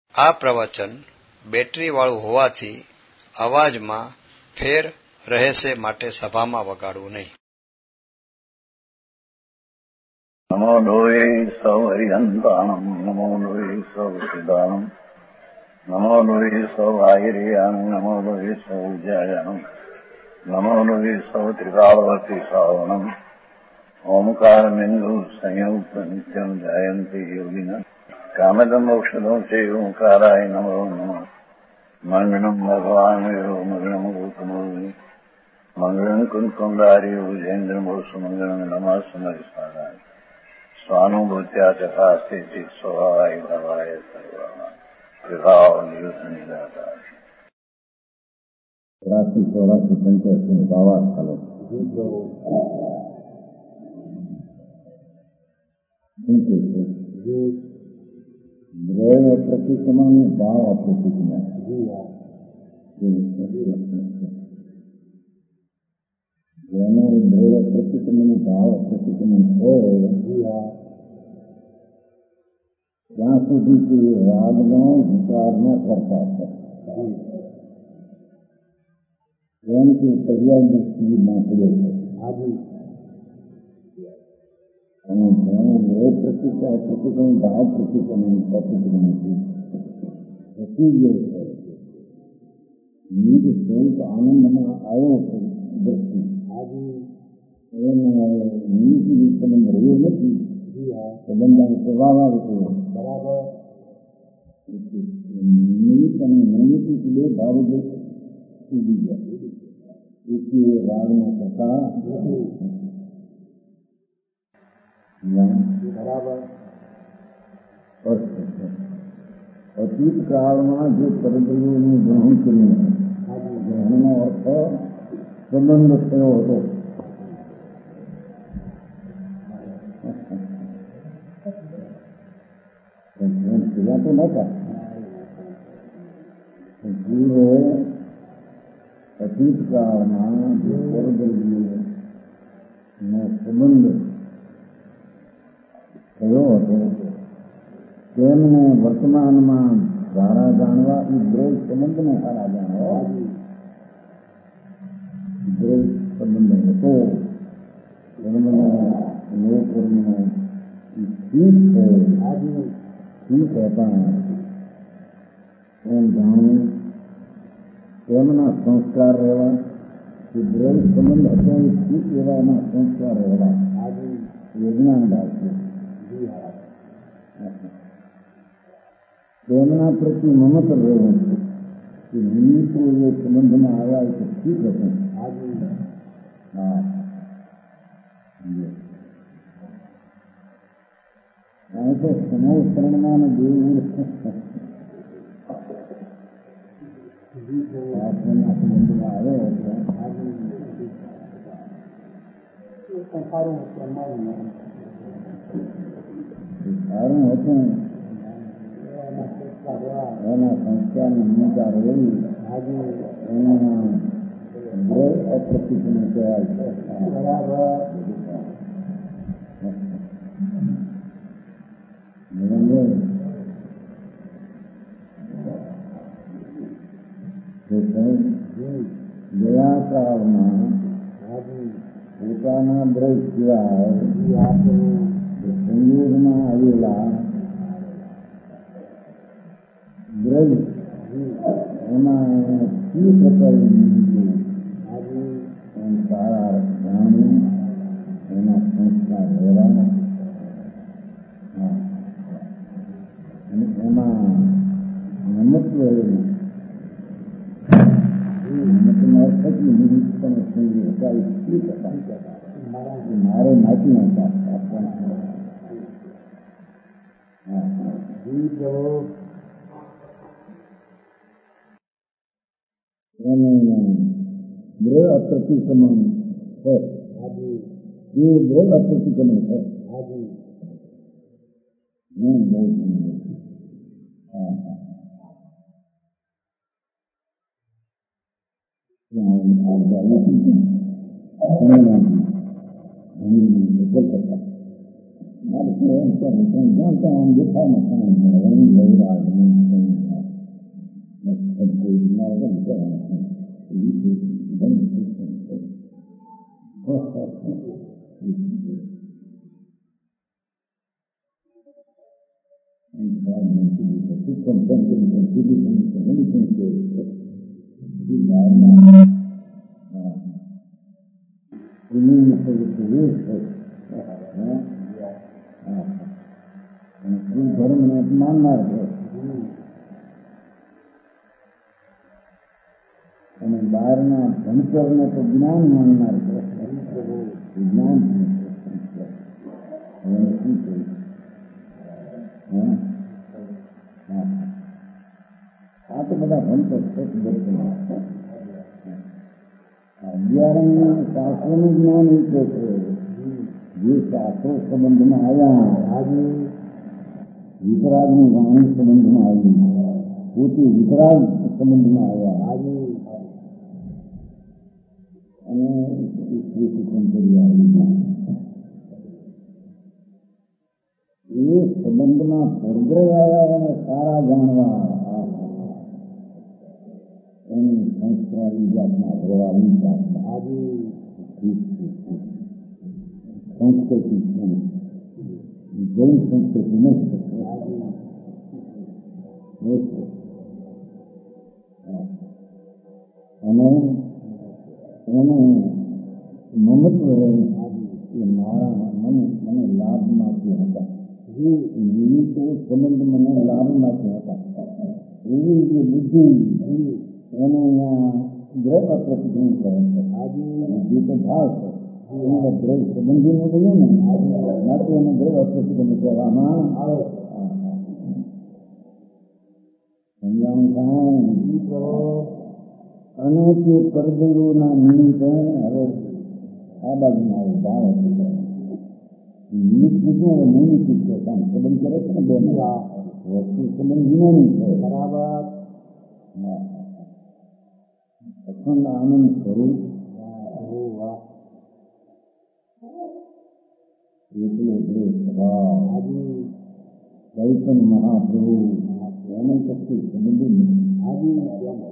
આ પ્રવચન બેટરીવાળું હોવાથી અવાજમાં ફેર રહેશે, માટે સભામાં વગાડવું નહીં. નમો લોહે સૌ હરિહંતાણમ, નમો લોહે સૌ સિદ્ધાણમ, નમો લોહે સૌ આહિર્યાણમ, નમો લોહે સૌ જયાણમ, નમો લોહે સૌ ત્રિકાળવતી શ્રાવણમ. ઓમકાર બિંદુ સંયુક્ત નિત્યમ જયંતિ યોગિના કામદમ ઔષધો છે ઓંકારાય નમો નમઃ. મંગળમ ભગવાન વિરો મંગળમ ગૌતમોની મંગળમ કુંકુંડારી ભુજેન્દ્રમોષ મંગળમ નમઃ સમરિસારાય સ્વાનુભૂત્યા ચકાસ્તે ચિત સ્વભાવાય ભવાય સર્વમાં વિભાવ નિયુદ્ધ નિરાકાર. 84-85 ભાવાર્થ ચાલે દ્રવ પ્રતિક્રમણ ભાવ અપ્રતિક્રમણ જેનો દ્રવ પ્રતિક્રમણ ભાવ અપ્રતિક્રમણ હોય ત્યાં સુધી તે રાગનો વિચાર ન કરતા છે. જેમ કે તૈયારની સ્થિતિમાં પડ્યો છે અને જેનો દ્રવ પ્રતિક્રમણ ભાવ પ્રતિક્રમણ પછી જે છે નિજ સ્વરૂપ આનંદમાં આવ્યો છે દ્રષ્ટિ એને નિજ સંબંધ રહ્યો નથી. સંબંધનો સ્વભાવ આવે છે બરાબર. નિમિત્ત અને નૈમિત્તિક બે ભાવ જે ઉડી ગયા એ રાગના થતા બરાબર. અતીત કાળમાં જે પરદ્રવ્યોનું ગ્રહણ કર્યું, ગ્રહણનો અર્થ સંબંધ થયો હતો. પેલા તો નતા જીવો અતીત કાળમાં જે પરદ્રવ્યોનો સંબંધ થયો હતો તેમને વર્તમાનમાં સારા જાણવા એ દ્રવ સંબંધને સારા જાણવા. દ્રવ સંબંધ હતો કર્મનો નો કર્મનો ઠીક હતા એમ જાણવું. તેમના સંસ્કાર રહેવા, એ દ્રવ સંબંધ હતો એ ઠીક એવા એના સંસ્કાર રહેવા વિજ્ઞાન રાખવું. તેમના પ્રત્યે મમત્ર રહેવું કે નિમિત્તો એ સંબંધમાં આવ્યા એ તો ઠીક હતું. હા તો સમોત્તરણમાં દેવું સંબંધમાં આવ્યો હતો સારું હતું. એના સંસ્કારની ભૂમિકા રહેલી એના દ્રવ અપ્રતિક્રમણ કહેવાય છે. ગયા કાળમાં પોતાના દ્રવ સિવાય સંયોગમાં આવેલા દ્રવ એમાં શું પ્રકારની એમ સારા જાણવું, એના સંસ્કાર રહેવાના અને એમાં નમત્વ રહેવું. નમતનો અર્થ જ નિરીક્ષણ સંગી હતા એ ઠીક હતા. મારે માટી નતા દ્રવ અપ્રતિક્રમણ છે. એ દ્રવ અપ્રતિક્રમણ છે. धर्म ने मानना है અને બહારના ભણતરને તો જ્ઞાન માનનાર છે. જ્ઞાન શું કહ્યું? આ તો બધા ભણતર છે. 11 શાસ્ત્રોનું જ્ઞાન એ છે જે શાસ્ત્રો સંબંધમાં આવ્યા. વિતરાગની વાણી સંબંધમાં આવી, પોતે વિતરાગ સંબંધમાં આવ્યા અને શ્રી સુખમ કરી આવી. એ સંબંધમાં પરગ્રહ આવ્યા અને સારા જાણવા એની સંસ્કારી જાતના રહેવાની જાતના સંસ્કૃતિ જૈન સંસ્કૃતિ નથી. અને એને મમત્વ એ મારા મને લાભમાંથી હતા. નિમિત્તો સંબંધ મને લાભમાંથી હતા. એવી જે બુદ્ધિ એને અહીંયા ગ્રહ પ્રતિક્રમણ કરે છે. જે તો ભાવ છે એના ગ્રહ સંબંધીને બોલ્યું ને ના તો એને ગ્રહ પ્રતિક્રમણ કહેવામાં આવે. સમજાણ થાય અને તે પરદેવોના નિમિત્ત હવે આ બાજુમાં આવે ભાવ હતું. નિમિત્ત પૂછ્યું હવે નિમિત્ત છે કામ સંબંધ કરે છે ને બેન વસ્તુ સંબંધ વિનાની છે. બરાબર. અખંડ આનંદ સ્વરૂપ એટલો એટલો સ્વભાવ ચૈતન મહાપ્રભુ એને કશું સંબંધ નથી.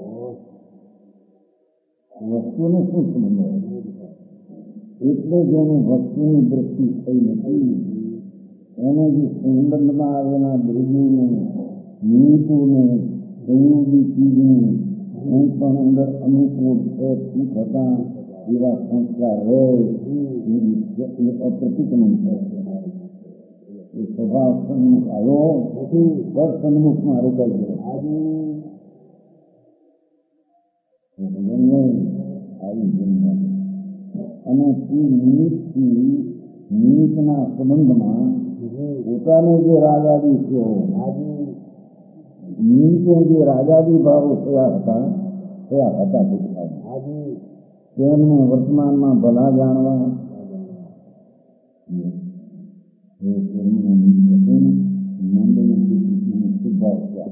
વસ્તુનો શું સંબંધ એટલે જેને વસ્તુની દ્રષ્ટિ થઈ નથી એને જે સંબંધમાં આવેલા દ્રવ્યોને નિમિત્તોને સંયોગી ચીજને એમ પણ અંદર અનુકૂળ છે ઠીક હતા એવા સંસ્કાર હોય એ અપ્રતિક્રમણ છે. એ સ્વભાવ સન્મુખ આવ્યો પર સન્મુખમાં રોકાઈ ગયો. અને તે નિમિત્તના સંબંધમાં પોતાને જે રાજાદી છે નિમિત્તે જે રાજાદી ભાવો થયા હતા તેમને વર્તમાનમાં ભલા જાણવા ભાવ થયા.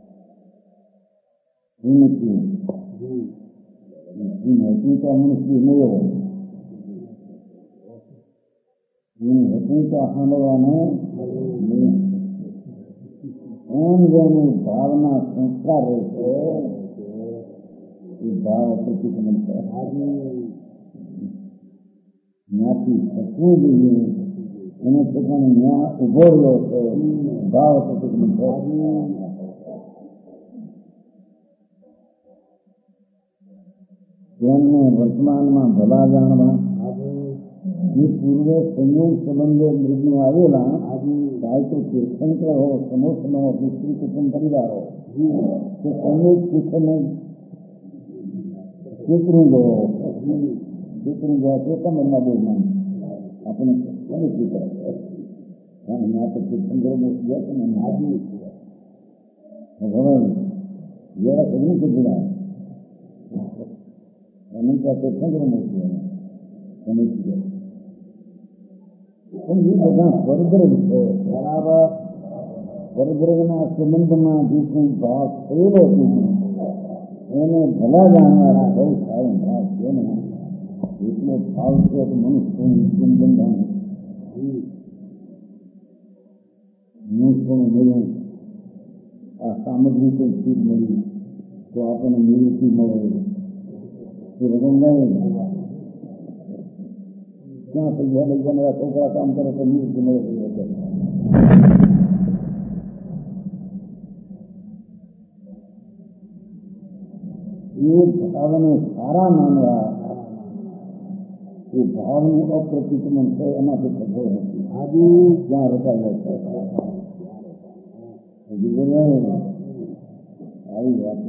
સાંભળવાને એમ જેની ભાવના સંસ્કાર રહે છે એ ભાવ પ્રતિક્રમણ છે. જ્ઞાતિ થવું જોઈએ એને પોતાને ન્યાય ઉભો રહ્યો છે ભાવ પ્રતિક્રમણ છે. તેમને વર્તમાનમાં ભલા જાણવા જે પૂર્વે સંયોગ સંબંધો મૃગનો આવેલા ચાહે તો તીર્થંકર હો સમોસનો વિસ્તૃત કુટુંબ પરિવાર હો તો સંયોગ શિક્ષણને ચેતરું ગયો તો મનમાં બોલવાનું આપણે સમજવું પડે. અહીંયા તો તીર્થંકરો મોટી જાય ને નાજી હવે જેવા સગની કેટલા એની પાસે તીર્થંકરો મોટી સમજી જાય. પણ એ બધા પરદ્રવ છે. બરાબર. પરદ્રવના સંબંધમાં જે કોઈ ભાવ થયેલો છે એને ભલા જાણવાના બહુ સારો ભાવ છે ને એટલો ભાવ છે તો મનુષ્યનું સંબંધ મનુષ્યનું મળ્યું આ સામગ્રી કોઈ ચીજ મળી તો આપણને નિવૃત્તિ મળે એ વગર નહીં. ક્યાં પૈસા લઈ જનારા છોકરા કામ કરે તો નિવૃત્તિ મળે એ ભાવને સારા માનવા એ ભાવનું અપ્રતિક્રમણ છે એમાંથી થતો નથી. આજે જ્યાં રોકાયેલો છે આવી વાતને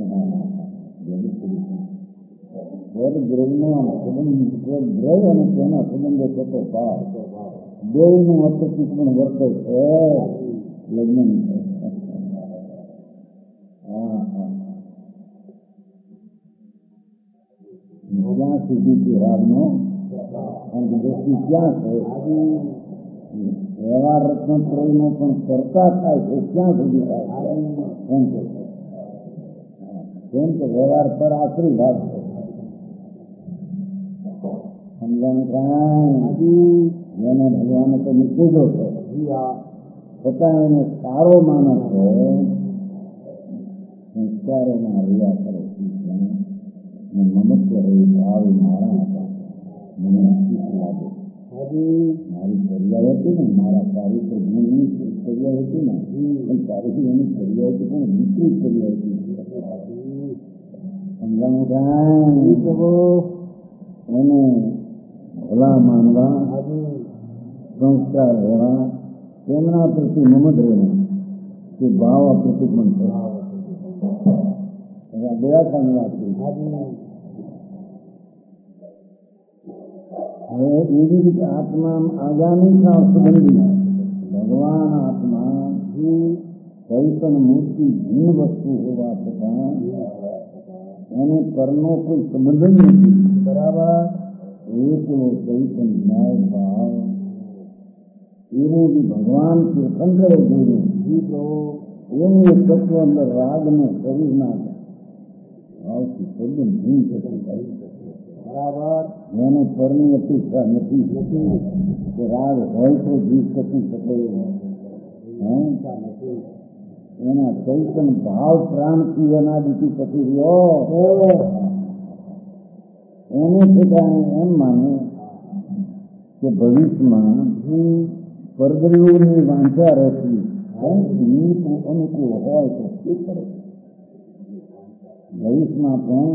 દ્રવ્ય અને તેના સંબંધો થતો ભાવ દેવનું અપ્રતિક્રમણ વર્તે છે લગ્ન. જ્યાં સુધી તે રાગનો દ્રષ્ટિ ક્યાં છે વ્યવહાર રત્નત્રયનો પણ ચર્ચા થાય છે ક્યાં સુધી થાય કેમ કે વ્યવહાર પર આશ્રી ભાગ છે. સમજણ કાંઈ જેને ભગવાને તો નીકળ્યો છે છતાં એને સારો માણસ છે સંસ્કારોમાં રહ્યા કરે મમત્વ રહ્યું ભાવ મારા હતા મને શીખ લાગે. મારી ચર્યા હતી ને મારા ચારિત્ર ગુણની ચર્યા હતી ને પણ ચારિત્ર એની ચર્યા હતી પણ વિપરીત ચર્યા હતી. સમજાણું કાંઈ એને ભલા માનવા સંસ્કાર રહેવા તેમના પ્રતિ મમદ રહેવું તે ભાવ પ્રતિક્રમણ છે. દેવાતાની વાત કરી. હવે એવી રીતે આત્મા આગામી કાળ સંબંધી ભગવાન આત્મા ચૈતન મૂર્તિ ભિન્ન વસ્તુ હોવા છતાં એને પરનો કોઈ સંબંધ જ નથી. બરાબર એકલો ચૈતન ન્યાય ભાવ એવું બી ભગવાન તીર્થંકરે જોયું એનું એક તત્વ અંદર રાગને શરીરના ભાવથી સંબંધ ભીન થતું થાય. બરાબર એને પરની અપેક્ષા નથી કે રાગ હોય તો જીવ થતું શકે એના ચૈતન ભાવ પ્રાણથી એના દીથી થતી રહ્યો એને ઠેકાણે એમ માને કે ભવિષ્યમાં પરદ્રીઓની વાંચા રહેતી અનુકૂળ હોય તો શું કરે. ભવિષ્યમાં પણ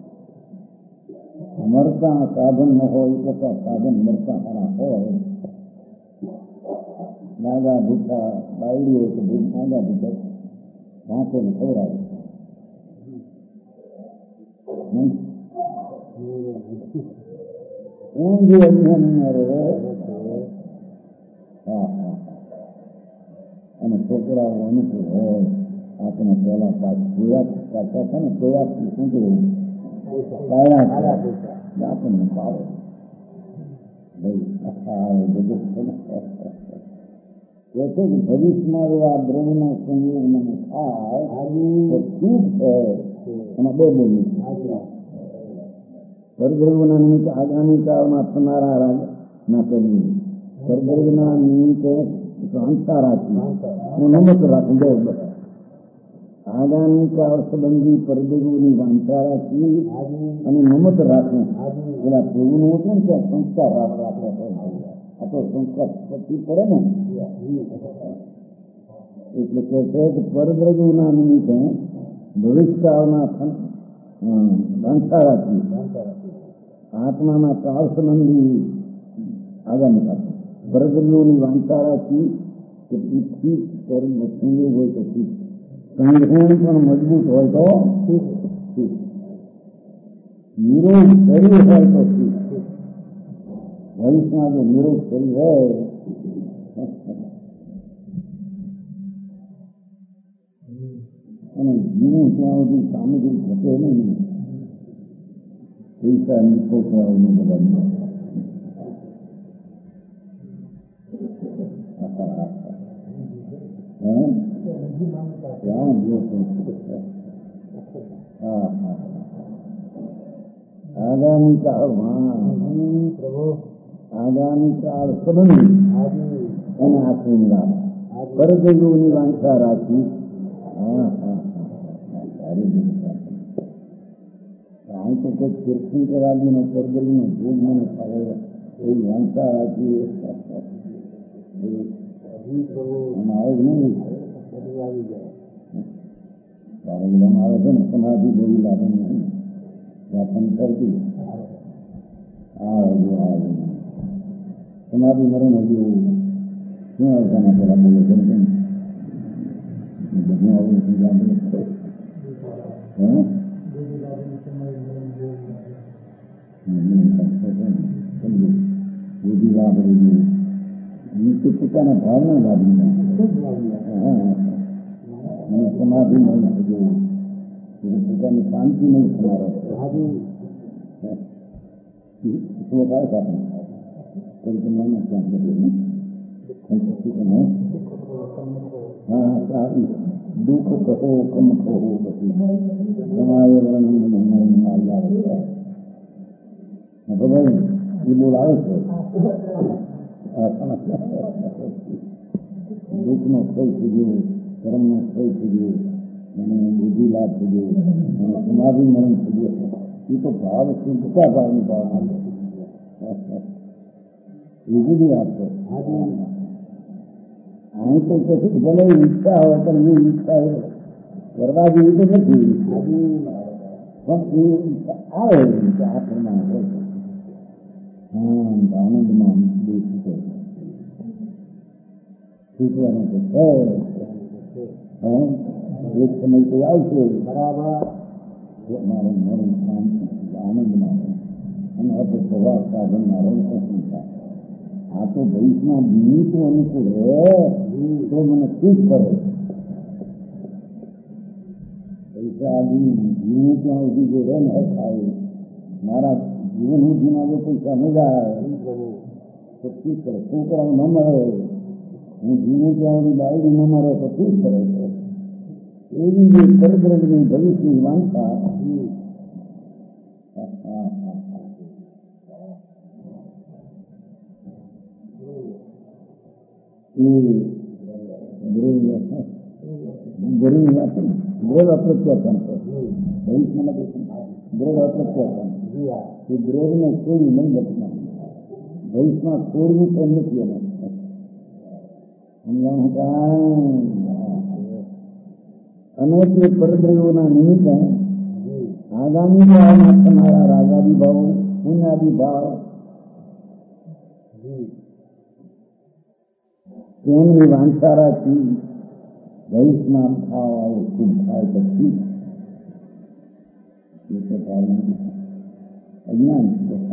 મરતા સાધન ન હોય છતાં સાધન મરતા સારા હોય. દાદા ભૂખા બાયડી હોય તો દાદા ભૂખા વાંચોને ખવડાવે. એમ જે અજ્ઞાન રહે અને છોકરાઓ અનુકૂળ હોય આપણે પહેલા કાચા છે ને પ્રયાસથી શું કહેવું આપણને પાવે ભવિષ્યમાં એવા દ્રવ્યના સંયોગ મને થાય તો ઠીક છે. એમાં બે બોલી પરદ્રવ્યના નિમિત્તે આગામી કાળમાં થનારા રાગ ના કરવી પરદ્રવ્યના નિમિત્તે અંતર રાખી નમત રાખવું બે બધા આગામી કાળ સંબંધી પરદ્રવ્યોની વાંચા રાખી અને નમત રાખવું. પેલા પ્રભુનું હતું ને ત્યાં સંસ્કાર આપણે આ તો સંસ્કાર પતિ પડે ને એટલે કે છે કે પરદ્રવ્યોના નિમિત્તે ભવિષ્યકાળના વાંચા રાખી આત્માના કાળ સંબંધી આગામી કાળ પરદ્રવ્યોની વાંચા રાખી કે ઠીક સંયોગ હોય તો ઠીક સંગ્રહણ પણ મજબૂત હોય તો ઠીક નિરોગ શરીર હોય તો ઠીક. ભવિષ્યમાં જો નિરોગ શરીર હોય અને જીવું ત્યાં સુધી સામગ્રી ઘટે નહીં પૈસા છોકરાઓને બધા આગામી કાળ સંબંધી એને આશ્રય લાવે પરદેવીઓની વાંચા રાખી સારી અહીં તો કોઈ કીર્તન કરાવીને પરગરીનો ભોગ મને ખાવે એવી વાંચા રાખી આવે જ નહીં આવી જાય ત્યારે બધા આવે છે ને સમાધિ જેવી લાગે નહીં વ્યાપન કરતી સમાધિ મરે ને હજુ શું આવતા પેલા બોલે છે બધું આવું પોતાના ભાવના લાભી અને સમાધિ નહીં થયું પોતાની શાંતિ નહીં થનારો દુઃખ કહો કમ કહો બધું તમારે ભાઈ એ બોલાવે છે દુઃખનો ક્ષય થઈ ગયો કર્મનો ક્ષય થઈ ગયો અને બુદ્ધિ લાભ થઈ ગયો અને સમાધિ મરણ થઈ ગયો એ તો ભાવ શુદ્ધતા ભાવની ભાવના એ બધી વાત છે અહીં તો કશું ભલે ઈચ્છા હોય પણ એ ઈચ્છા હોય કરવા જેવી તો નથી પણ એ આવે આ પ્રમાણે હોય આનંદમાં દેખી છૂટવાનું તો છે એક સમય તો આવશે બરાબર મારો મરણ શાંતિ આનંદમાં અને આપણે પ્રવાસ સાધન મારો પ્રસન્નતા આ તો ભવિષ્યમાં નિમિત્ત અનુકૂળ તો મને ખુશ કરે પૈસા જીવું ત્યાં સુધી જો રહે ને થાય મારા જીવન સુધીમાં જો પૈસા ન જાય તો ખુશ કરે છોકરાઓ ન મળે હું જીવું ત્યાં સુધી બાળકી ન મળે તો ખુશ કરે છે એવી જે પરબ્રહ્મની ભવિષ્યની વાંચા દ્રવ અપ્રત્યાખ્યાન છે ભવિષ્યમાં દ્રવ અપ્રત્યાખ્યાન એ દ્રવને છોડી નહીં લખના ભવિષ્યમાં છોડવું પણ નથી એને અને તે પરદ્રવ્યોના નિમિત્તે આગામી કાળમાં તમારા રાગાદી ભાવ પુણ્યાદી ભાવ તેમની વાંચા રાખી ભવિષ્યમાં ભાવ આવો ખૂબ થાય પછી એ પ્રકારનું અજ્ઞાન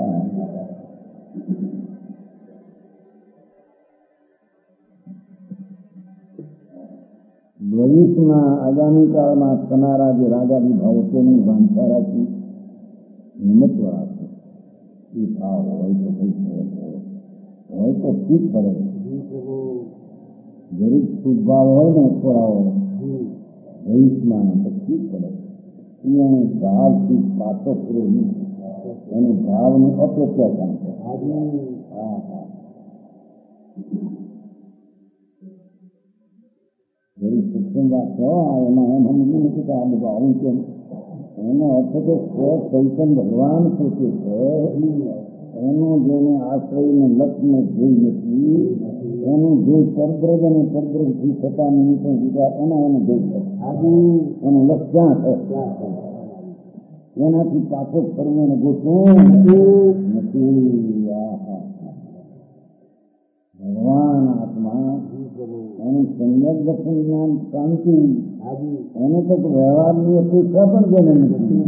ભવિષ્યમાં આગામી કાળમાં થનારા જે રાગાદી ભાવો તેની વાંચા રાખી નિમિત્ત રાખે એ ભાવ હોય તો હોય તો ઠીક પડે ગરીબ શુભ ભાવ હોય ને થોડાઓ ભવિષ્યમાં તો ઠીક પડે એને ભાવથી પાછો પૂરો નહીં એને ભાવનું અપ્રત્યાખ્યાન છે ગરીબ સત્સંગ એમાં એમ સમજી નથી કે આ બધું આવું છે એનો અર્થ તો ચૈતન ભગવાન પોતે છે એનો જેને આશ્રયને લક્ષ્યને જોઈ નથી એનું જે પરદ્રજ અને પરદ્રજથી થતા નિમિત્ત જુદા એના એને જોઈ છે એનું લક્ષ્ય ક્યાં છે એનાથી પાછો ફરવું અને ગોઠવું નથી ભગવાન આત્મા એનું સંયમ દર્શન જ્ઞાન શાંતિ એને તો વ્યવહારની અપેક્ષા પણ જેને નથી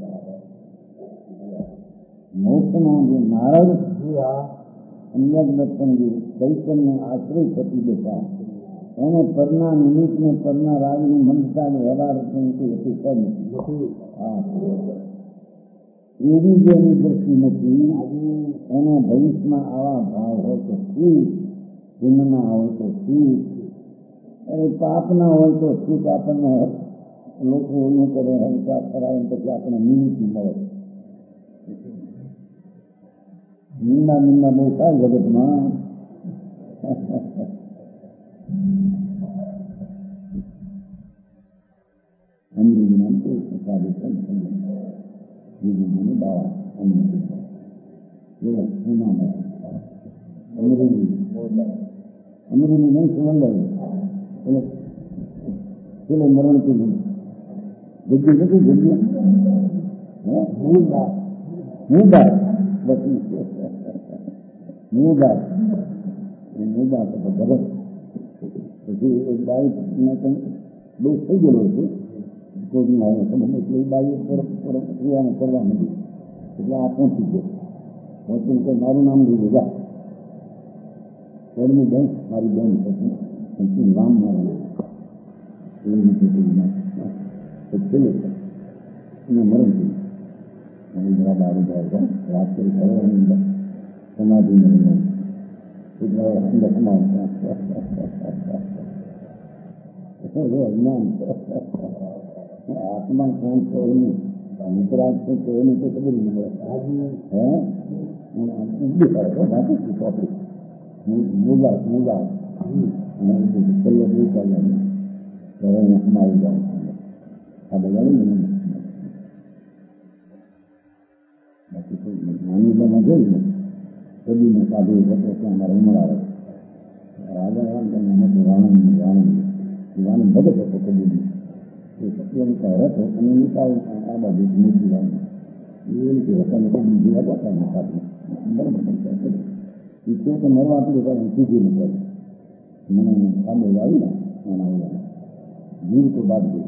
મોક્ષના જે નારદ સંયમ દર્શન જે ચૈતન્ય આશ્રય થતી દેતા એને પરના નિમિત્તને પરના રાજની મંદતા વ્યવહાર અપેક્ષા નથી એવી જેની દ્રષ્ટિ નથી એને ભવિષ્યમાં આવા ભાવ હોય તો ઠીક પુણ્યના હોય તો ઠીક અને પાપના હોય તો ઠીક આપણને લોકો એનું કરે હલકા કરાવે પછી આપણે નિમિત્ત મળે નિંદા બહુ થાય જગતમાં અમૃત નામ તો સારું બીજું મને બાવા અમરેલી નહીં સમજાયું એટલે પેલે મરણ કીધું જગ્યા નથી જગ્યા મુદાર બસ મુદાર તો ભરત પછી એક બાઈ દોષ થઈ ગયેલો છે કોઈની આવે ખબર એટલે એ બાઈએ ક્રિયાને કરવા માંડી એટલે આ પહોંચી ગયો પહોંચીને કે મારું નામ લીધું જા કોઈની બેન મારી બેન પછી નામ મારું એવી રીતે છેલ્લે એને મરણ થયું અને જરા દારૂ જાય વાત કરી કરે સમાધિ મળી એટલે અંદર સમાજ અજ્ઞાન આત્મા કોણ છે એની વિતરાગ છે તો એની તો ખબર નહીં મળે હે ઊંડી કરે તો વાત ટોપિક મુદા છેલ્લે બહુ ચાલે હવે સમાવી જાય આ બધા બાકી નાની બના જોઈ ને કદીને સાધુ હતો ત્યાં અમારે ઉમરાવે રાજા રાણી ભગત હતો કદીની એ સત્યની કહેર હતો અને નિકાલ આ બાજુ મૂકી વાણી એ રીતે હતા બીજી હતા સાથે બરાબર એ તો મરવા આટલું કાંઈ સીધી નથી મને સામે આવી ને એના જીવ તો બાદ ગઈ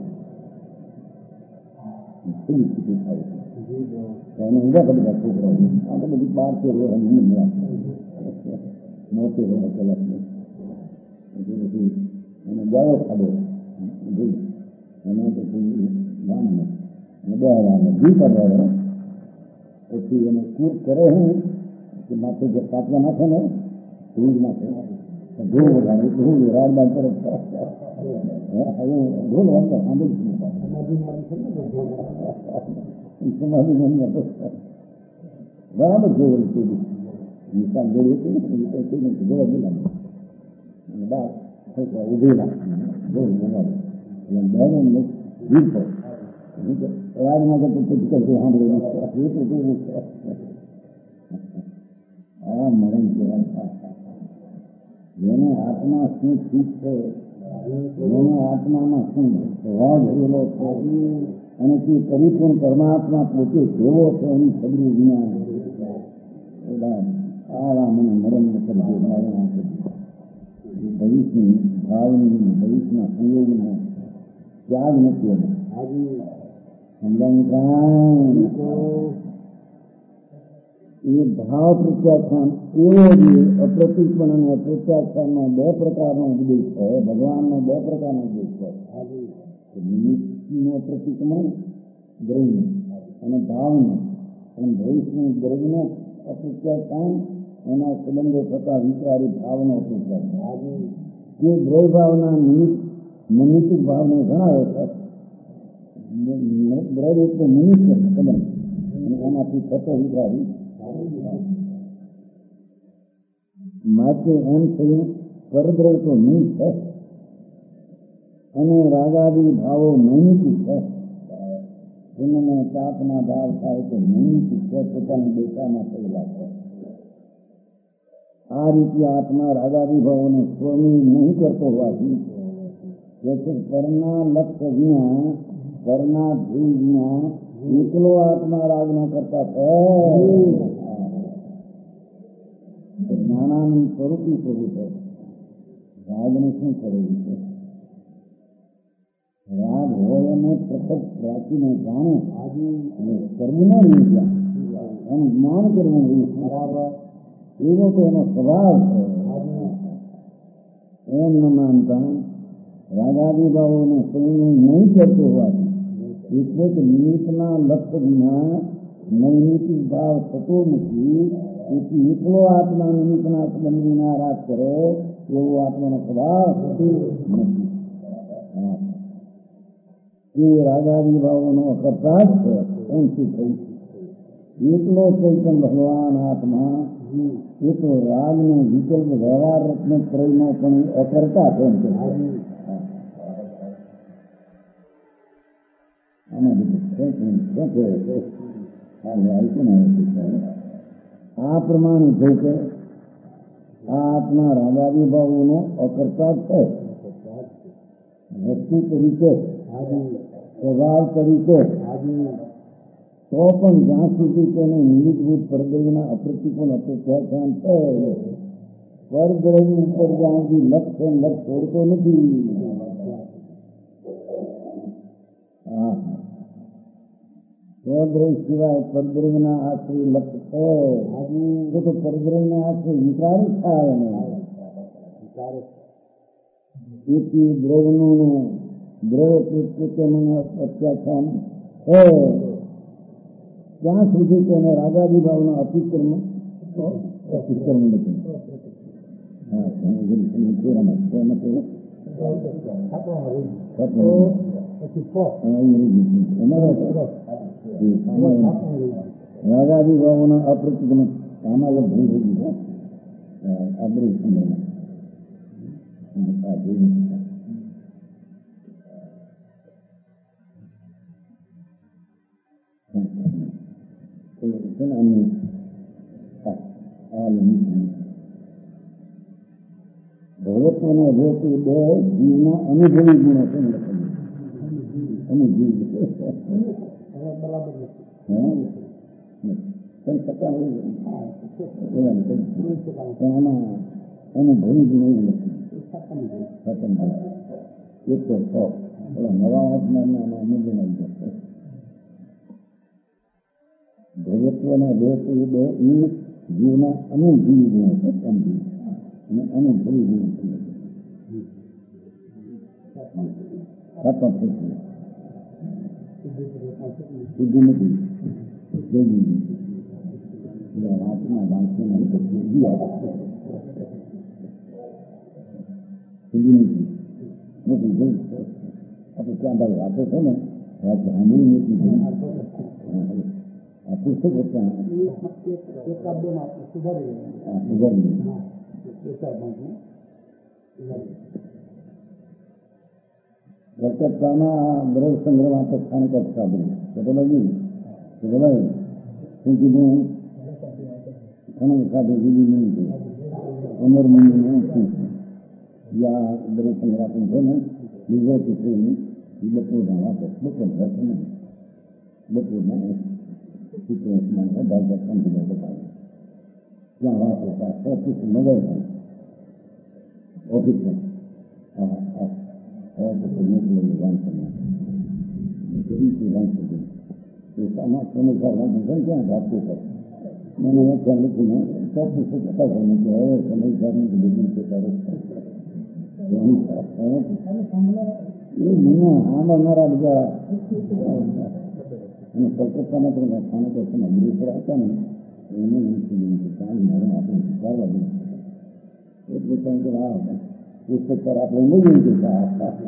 કેવી સ્થિતિ થાય છે એને ઊંધા બધા છોકરા આ તો બધી 12-13 મોટી રહે કલાક પછી એને ગાયો ખાધો જોઈ એને પછી ગામને અને બે ઘી કરવા પછી એને કૂર કરે હું કે માથે જે કાપવા નાખે ને ધૂળ નાખે ધૂળ વગાડે ધૂળ રાડબાદ તરફ હવે ધૂળ વાંચતા સાંભળી સમાધિ મનમાં બરાબર જોયેલું હતું નિશાન જોયું હતું જોવા બોલાવે અને બાર છોકરા ઉભેલા જોયું બોલાવે એટલે બહેનો ભીડ પર રાજમાં તો સાંભળેલું આ મરણ કહેવાય જેને આત્મા શું ઠીક છે જેને આત્મામાં શું સ્વભાવ ભરેલો છે અને તે પરિપૂર્ણ પરમાત્મા પોતે કેવો છે એની ખબર વિના આરામ અને મરણ ભવિષ્યની ભાવની ભવિષ્યના સંયોગનો ત્યાગ નથી એ ભાવ પ્રત્યાખ્યાન એવો જ અપ્રતિકપણ અને અપ્રત્યાખ્યાનનો 2 પ્રકારનો ઉપદેશ છે ભગવાનનો 2 પ્રકારનો ઉપદેશ છે નિમિત્તનો પ્રતિક્રમણ દ્રવ્ય અને ભાવનો અને ભવિષ્યનું દ્રવ્યનો અપ્રત્યાખ્યાન એના સંબંધો થતા વિચારી ભાવનો અપ્રત્યાખ્યાન જે દ્રવ્ય ભાવના નિમિત્તિક ભાવને ગણાવે છે દ્રવ્ય એટલે નિમિત્ત સંબંધ અને એનાથી થતો વિચારી માટે એમ થયું પરદ્રવ્ય તો નિમિત્ત છે અને રાગાદી ભાવો નૈમિતિક છે જેમને તાપના ભાવ થાય તો નૈમિતિક છે પોતાના દેશામાં થયેલા છે આ રીતે આત્મા રાગાદી ભાવોને સ્વની નહીં કરતો હોવાથી કરના લક્ષ્ય વિના કરના ધ્યેય વિના એકલો આત્મા રાગ ન કરતા છે જ્ઞાનાનું સ્વરૂપી સ્વરૂપ છે રાગને શું કરવું છે રાગ હોય અને પ્રકટ રાખીને જાણે અને કરવું ન રહી ગયા એનું જ્ઞાન કરવું રહ્યું બરાબર એવો તો એનો સ્વભાવ છે એમ ન માનતા રાગાદી ભાવોને સ્વયં નહીં કરતો હોવાથી એટલે કે નિમિત્તના લક્ષ્ય વિના નૈમિતિક ભાવ થતો નથી તેથી એકલો આત્મા નિમિત્તના સંબંધ વિના રાગ કરે એવો આત્માનો સ્વભાવ નથી એ રાગાદી ભાવોનો અકર્તા જ છે એમ શું થયું એકલો ચૈતન્ય ભગવાન આત્મા એ તો રાગનો વિકલ્પ વ્યવહાર રત્ન ત્રયનો પણ અકર્તા છે એમ કે આમાં બધું આ પ્રમાણે થઈ કે આ આપના રાગાદિભાવોનો અકર્તા છે. વસ્તુ તરીકે સ્વભાવ તરીકે તો પણ જ્યાં સુધી તેને નિમિત્તભૂત પરદેવના અપ્રતિકોણ અપેક્ષા છે પરદ્રવ ઉપર જ્યાં સુધી લક્ષ્ય લક્ષ છોડતો નથી. સ્વદ્રવ સિવાય પરદ્રવના આશ્રય લક્ષ્ય છે તો પરદ્રવના આશ્રય વિકાર થાય ને તેથી દ્રવનું દ્રવ પ્રત્યે અત્યાખ્યાન છે ત્યાં સુધી તેને રાગાદિભાવનો અતિક્રમ નથી. રાગાદિભાવોના અપ્રતિક્રમ આમાં ભૂલ થઈ ગયું ભગવત્વના અભ્યાસ બે જીવના અનુભવી ગુણો છે. અનુભવી અનુભવી ગુણો એક તો નવા ભગવત્વના અભ્યાસ બે જીવના અનુભવી ગુણો છે. અને અનુભવી ગુણો શુદ્ધિ નથી. વાંચના વાંચના શુદ્ધિ નથી. આપણે ત્યાં ભાઈ વાતો છે ને વાત સાંભળી નથી. આ પુસ્તક સુધારી કલકત્તામાં દ્રવ સંગ્રહ સ્થાનિક સાંભળ્યું તો બોલાવી શું કીધું ઘણા સાથે જુદી નહીં છે. અમર મંદિર શું છે યા દ્રવ સંગ્રહ છે ને બીજા ચિત્રની બપોરના વાતો બપોરના ચિત્રમાં ત્યાં વાતો ઓફિસ મગર ઓફિસમાં ક્યાં ભાગતું કરે મને ત્યાં લખીને ચોખ્ખું સમયસર આમાં મારા બધા અને કલકત્તાના પણ સ્થાનિકો અમૃતસર હતા ને એને મારે આપણે વિચારવા દઉં એટલે કારણ કે આ પુસ્તક પર આપણે મૂકી દીધું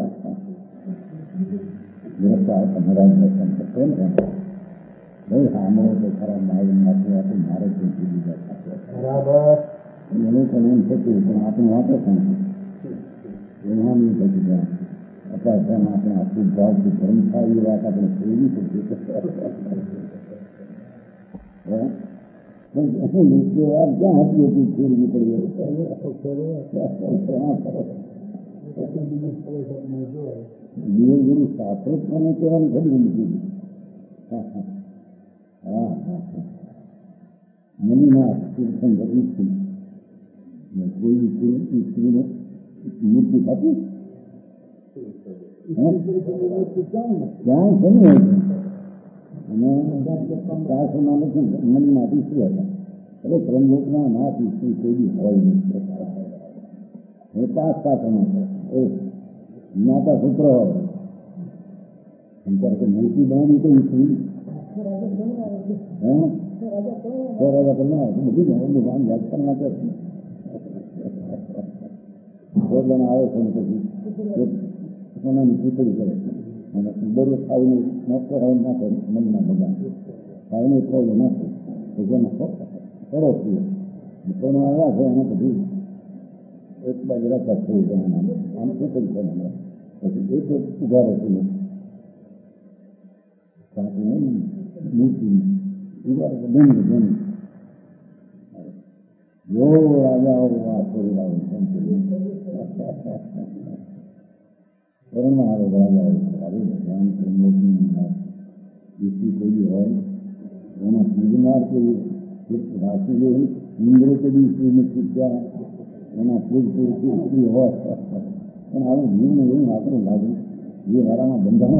મહારાજ દર્શન કરતો ને ભાઈ સાંભળો તો ખરા મારી આપણે મારે જૂદી દીધા બરાબર એને પણ એમ થતું પણ આપણે વાંચો પણ એમાં નહીં થતું ત્યાં અત્યારે આપણે આખું ભાવથી ધર્મ થાય એ વાત આપણે કેવી શકીએ વાત ક્યાં હતી હતી ફેરવી પડી દિવસગુરુ સાથે મને કહેવાનું ખરી મૂકી મનીનાથ તીર્થંકર કોઈ સ્ત્રીને મૂર્તિ થતી ક્યાં છે ને અને શાસ્ત્રમાં નથી મનીનાથ ઈશ્વર હતા. એટલે બ્રહ્મલોકના નાથ ઈશ્વર કોઈ બી હોય નહીં. એ પાંચ શાસ્ત્રમાં છે જ્ઞાતા સૂત્ર હોય ત્યારે મૂર્તિ બનાવી તો ઈશ્વરી આવે છે પછી સોનાની ખીચડી કરે અને દરરોજ ખાઈને મોટો રાઉન્ડ નાખે મનમાં ભગવાન ખાઈને ખોઈ નાખે તો જેને કરો છીએ સોનો આવ્યા છે એને પછી એક બાજુ રખા થઈ જાય આમ ખીચડી કરે પછી એક ઉભા રહેતું મૂર્તિ दिन वो राजा हुआ हमारे राजा भगवान के किसी को भी है होना पूजनार के राशि इंद्र के भी स्त्री में पूजा होना पूजपुर की स्त्री हो हमारे जीवन में यही आपको लागू ये हमारा में बंधन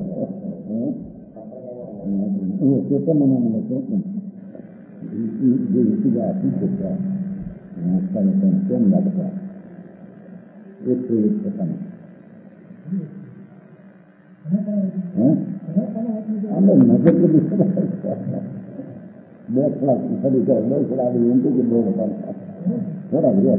है चेतन मनाने लगते जो इसी का आशीष होता है उसका मतलब कौन लगता है एक से एक पता नहीं हमें नजर के भी बहुत थोड़ा सभी का बहुत थोड़ा भी उनके के लोग थोड़ा भी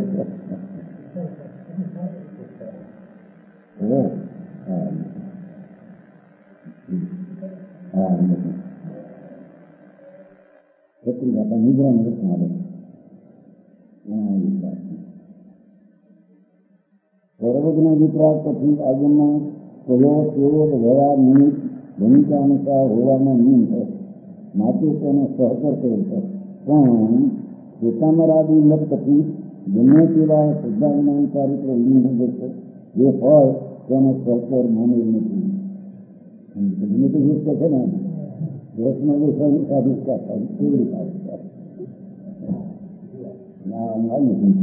छत्री का निद्रा में रखना सर्वज्ञ विप्राग पक्षी आगम कहो તેવો વ્યવહાર નિમિત્ત ભૂમિકા અનુસાર હોવાનો નિયમ છે માટે તેને સહકાર કહે છે પણ પોતામરાદી મત પછી ગમે તેવા શ્રદ્ધાજ્ઞાન ચારિત્ર વિનિમય છે જે હોય તેને સહકાર માનવું નથી ગમે તે યુક્ત છે ને દેશમાં જે સાધિકા થાય કેવી થાય ના નથી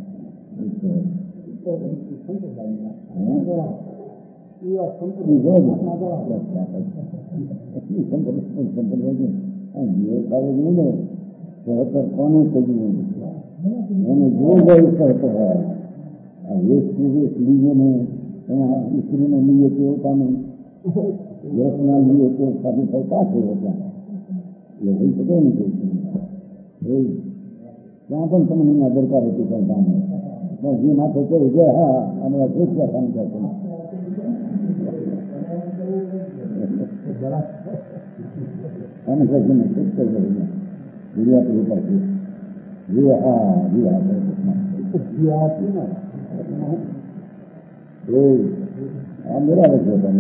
કોને કહ્યું એને જો ગયું કરતો હોય સ્ત્રીઓને એના સ્ત્રીને લીએ તે પોતાને દેશના લીએ તે સાધુ થતા છે એ હોઈ શકે ને ત્યાં પણ તમને એના દરકાર હતી કરતા પણ જે માથે કહ્યું કે હા અમારા દૃશ્ય કામ કરતો અને કરીને શિક્ષક વિદ્યા ઉપર આ મેરા લખ્યો તમે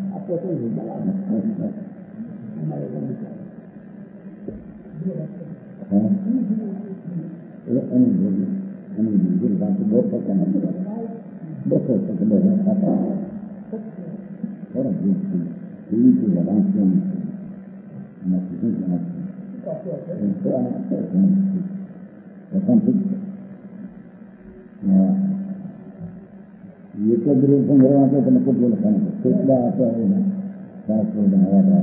एक दृढ़ संग्रह आते तो कुछ बोल કેટલા आता है ना शास्त्र हवा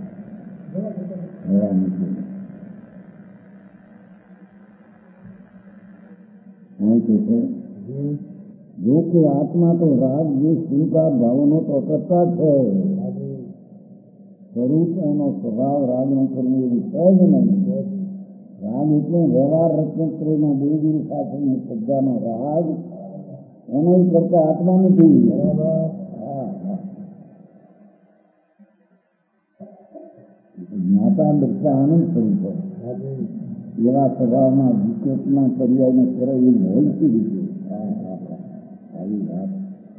जो कि आत्मा तो राग ये स्वीकार भावों तो करता है स्वरूप एनो स्वभाव राग न करने एवं सहज नहीं राग એટલે વ્યવહાર રત્નત્રયના દેવગુરુ શાસનનો શબ્દનો રાગ એનો કરતા આત્મા નથી જ્ઞાતા દર્શા આનંદ સ્વરૂપ એવા સ્વભાવમાં વિકેટના પર્યાયને કરે એ ભોલતી રીતે આવી વાત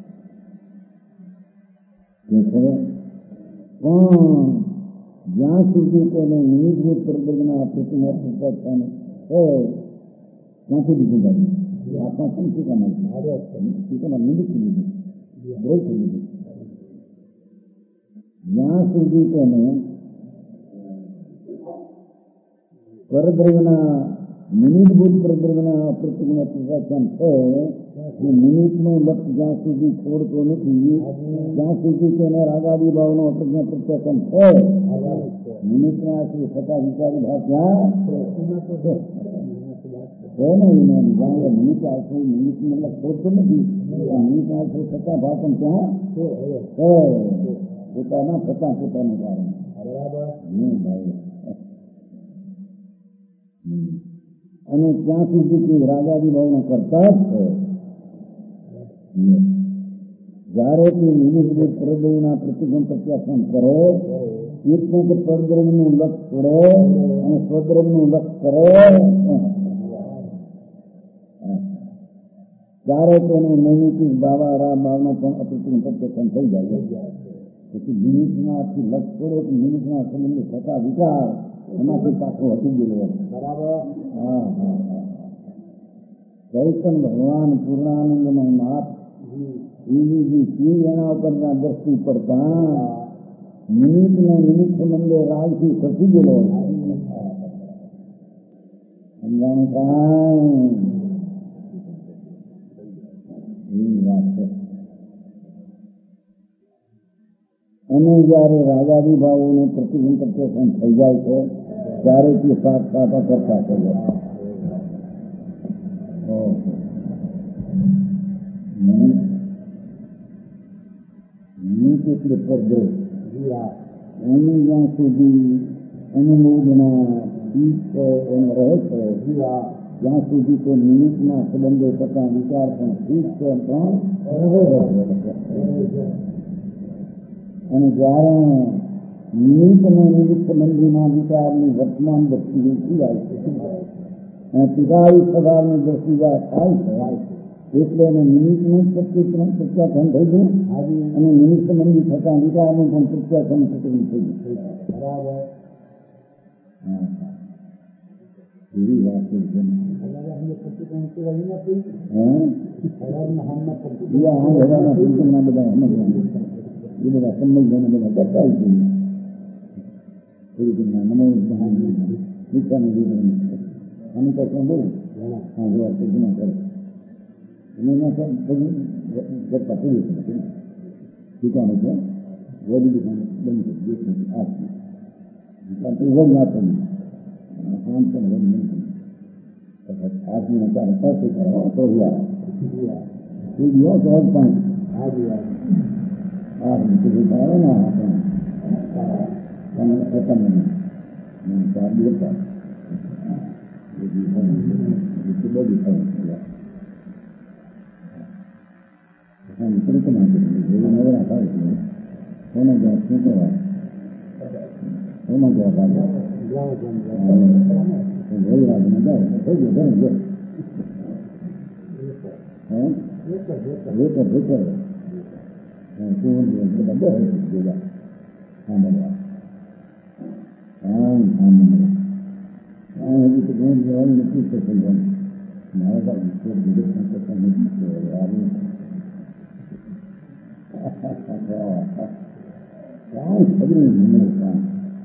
પણ જ્યાં સુધી તેને નિમિત્તભૂત પ્રબંધના પ્રતિમા પ્રત્યાખ્યાન હોય ત્યાંથી બીજું જાય આત્મા પણ શીખવામાં નિમિત્ત લીધું બ્રેક લીધું જ્યાં સુધી તેને પરબ્રહ્મના નિમિત્તભૂત પરબ્રહ્મના પ્રતિમા પ્રત્યાખ્યાન હોય એ નિમિત્તનું લક્ષ્ય જ્યાં સુધી છોડતો નથી ત્યાં સુધી તેને રાગાદી ભાવનો અપ્રજ્ઞા પ્રત્યાખ્યાન હોય નિમિત્તના આશ્રય થતા વિચારી ભાવ ત્યાં નિમિત્ત આશ્રય નિમિત્તનું લક્ષ્ય છોડતો નથી નિમિત્ત આશ્રય થતા ભાવ પણ ત્યાં પોતાના થતા પોતાનું કારણ અને ત્યાં સુધી કે રાગાદી ભાવનો કરતા જ છે જ્યારે તે નિમિત્તભૂત પરબ્રહ્મના પ્રતિગમ પ્રત્યાખ્યાન કરે એટલે કે પરબ્રહ્મનું લક્ષ છોડે અને સ્વબ્રહ્મનું લક્ષ કરે ત્યારે તેને નૈમિતિક ભાવારા ભાવનો પણ અપ્રતિમ પ્રત્યાખ્યાન થઈ જાય પછી નિમિત્તનાથી લક્ષ છોડે કે નિમિત્તના સંબંધે થતા વિચાર એમાંથી પાછું હટી ગયેલું બરાબર. હા હા હા. ચૈતન ભગવાન પૂર્ણાનંદનો નાથ એની જે ચીજ એના ઉપરના દ્રષ્ટિ પડતા નિમિત્ત ને નિમિત્ત મંદિર રાજથી ખસી ગયેલો સમજાણું કાંઈ એવી વાત છે. અને જયારે રાજાદિભાવોને પ્રતિબંધ થઈ જાય છે ત્યારે તે સાત સાતા કરતા થઈ જાય. નીચ એટલે પરદેશ એની જ્યાં સુધી અનુમોદના ચીજ એમ રહે છે ત્યાં સુધી તો નિમિત્તના સંબંધો થતા વિચાર પણ ઠીક છે પણ અને જયારે નિમિત્ત અને નિમિત્ત સંબંધીના વિચારની વર્તમાન દ્રષ્ટિ ઉઠી જાય છે અને પિતાવી સ્વભાવની દ્રષ્ટિ થાય છે એટલે એને નિમિત્તનું પ્રત્યાખ્યાન થઈ ગયું અને નિમિત્ત સંબંધી થતા વિચારનું પણ પ્રત્યાખ્યાન થતું થઈ ગયું. બરાબર. એવી વાત છે. એ બધા સંબંધોને બધા કરતા અમે તો શું બોલું હા જોવા જૂના કરે કરતા પૂરું દુકાનો છે વડી દુકાન બંધ કરી આઠમી ના પણ આમ પણ વડ નહીં આઠમી ચાલે પાસે કરવા તો એ દિવસ હોય પણ આઠમી સુધી કરાવે ને આપણે ખતમ નહીં ચાર દિવસ બધું થાય નવરા થાય કોને જ્યાં શું કહેવાય એમાં જ્યાં રવિરાજને જાય થઈ ગયો ઘરે ગયો બધા બહુ ગયા સાંભળવા હજી તો ઘણું જવાનું નથી તો થઈ જાય મારા ઈશ્વર વિદેશમાં કરતા નથી કાંઈ ખબર નહીં કામ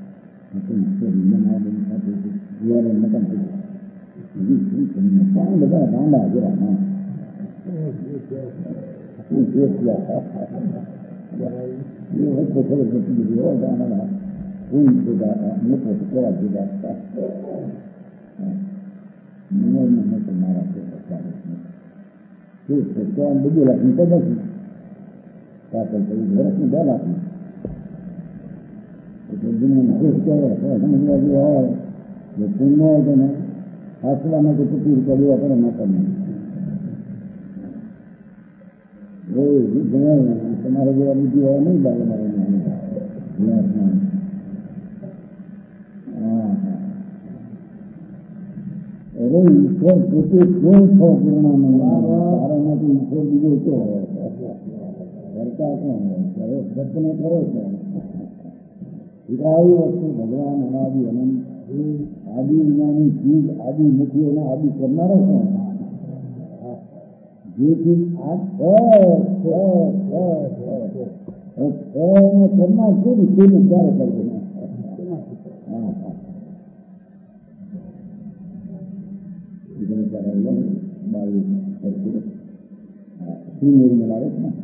બધા ગાંડા જરા ખબર નથી ગાંડા કોઈ મોટો કેવા જુદા મારા બધું રાખી તો નથી પાછળ કરી વર્ષની 2 લાખની એટલે દુનિયામાં ખુશ કહેવાય સમજવાજી હોય જે પૂર્ણ હોય તો ને હાસવામાં તો કેટલી રૂપિયા લેવા પડે માતા નહીં તમારે જેવા બુદ્ધિ હોય નહીં લાગે મારે અરે ઈશ્વર પોતે કેમ છો પૂર્ણામાં તારામાંથી ઈશ્વર બીજો તો કરતા કોણ કરે સત્યને કરે છે આવી વસ્તુ ભગવાન અનાદિ અનંત આદિ જ્ઞાની ચીજ આદિ નથી એના આદિ કરનારો કોણ જે ચીજ આ કરનાર કેવી કેવી ક્યારે કરશે આવે છે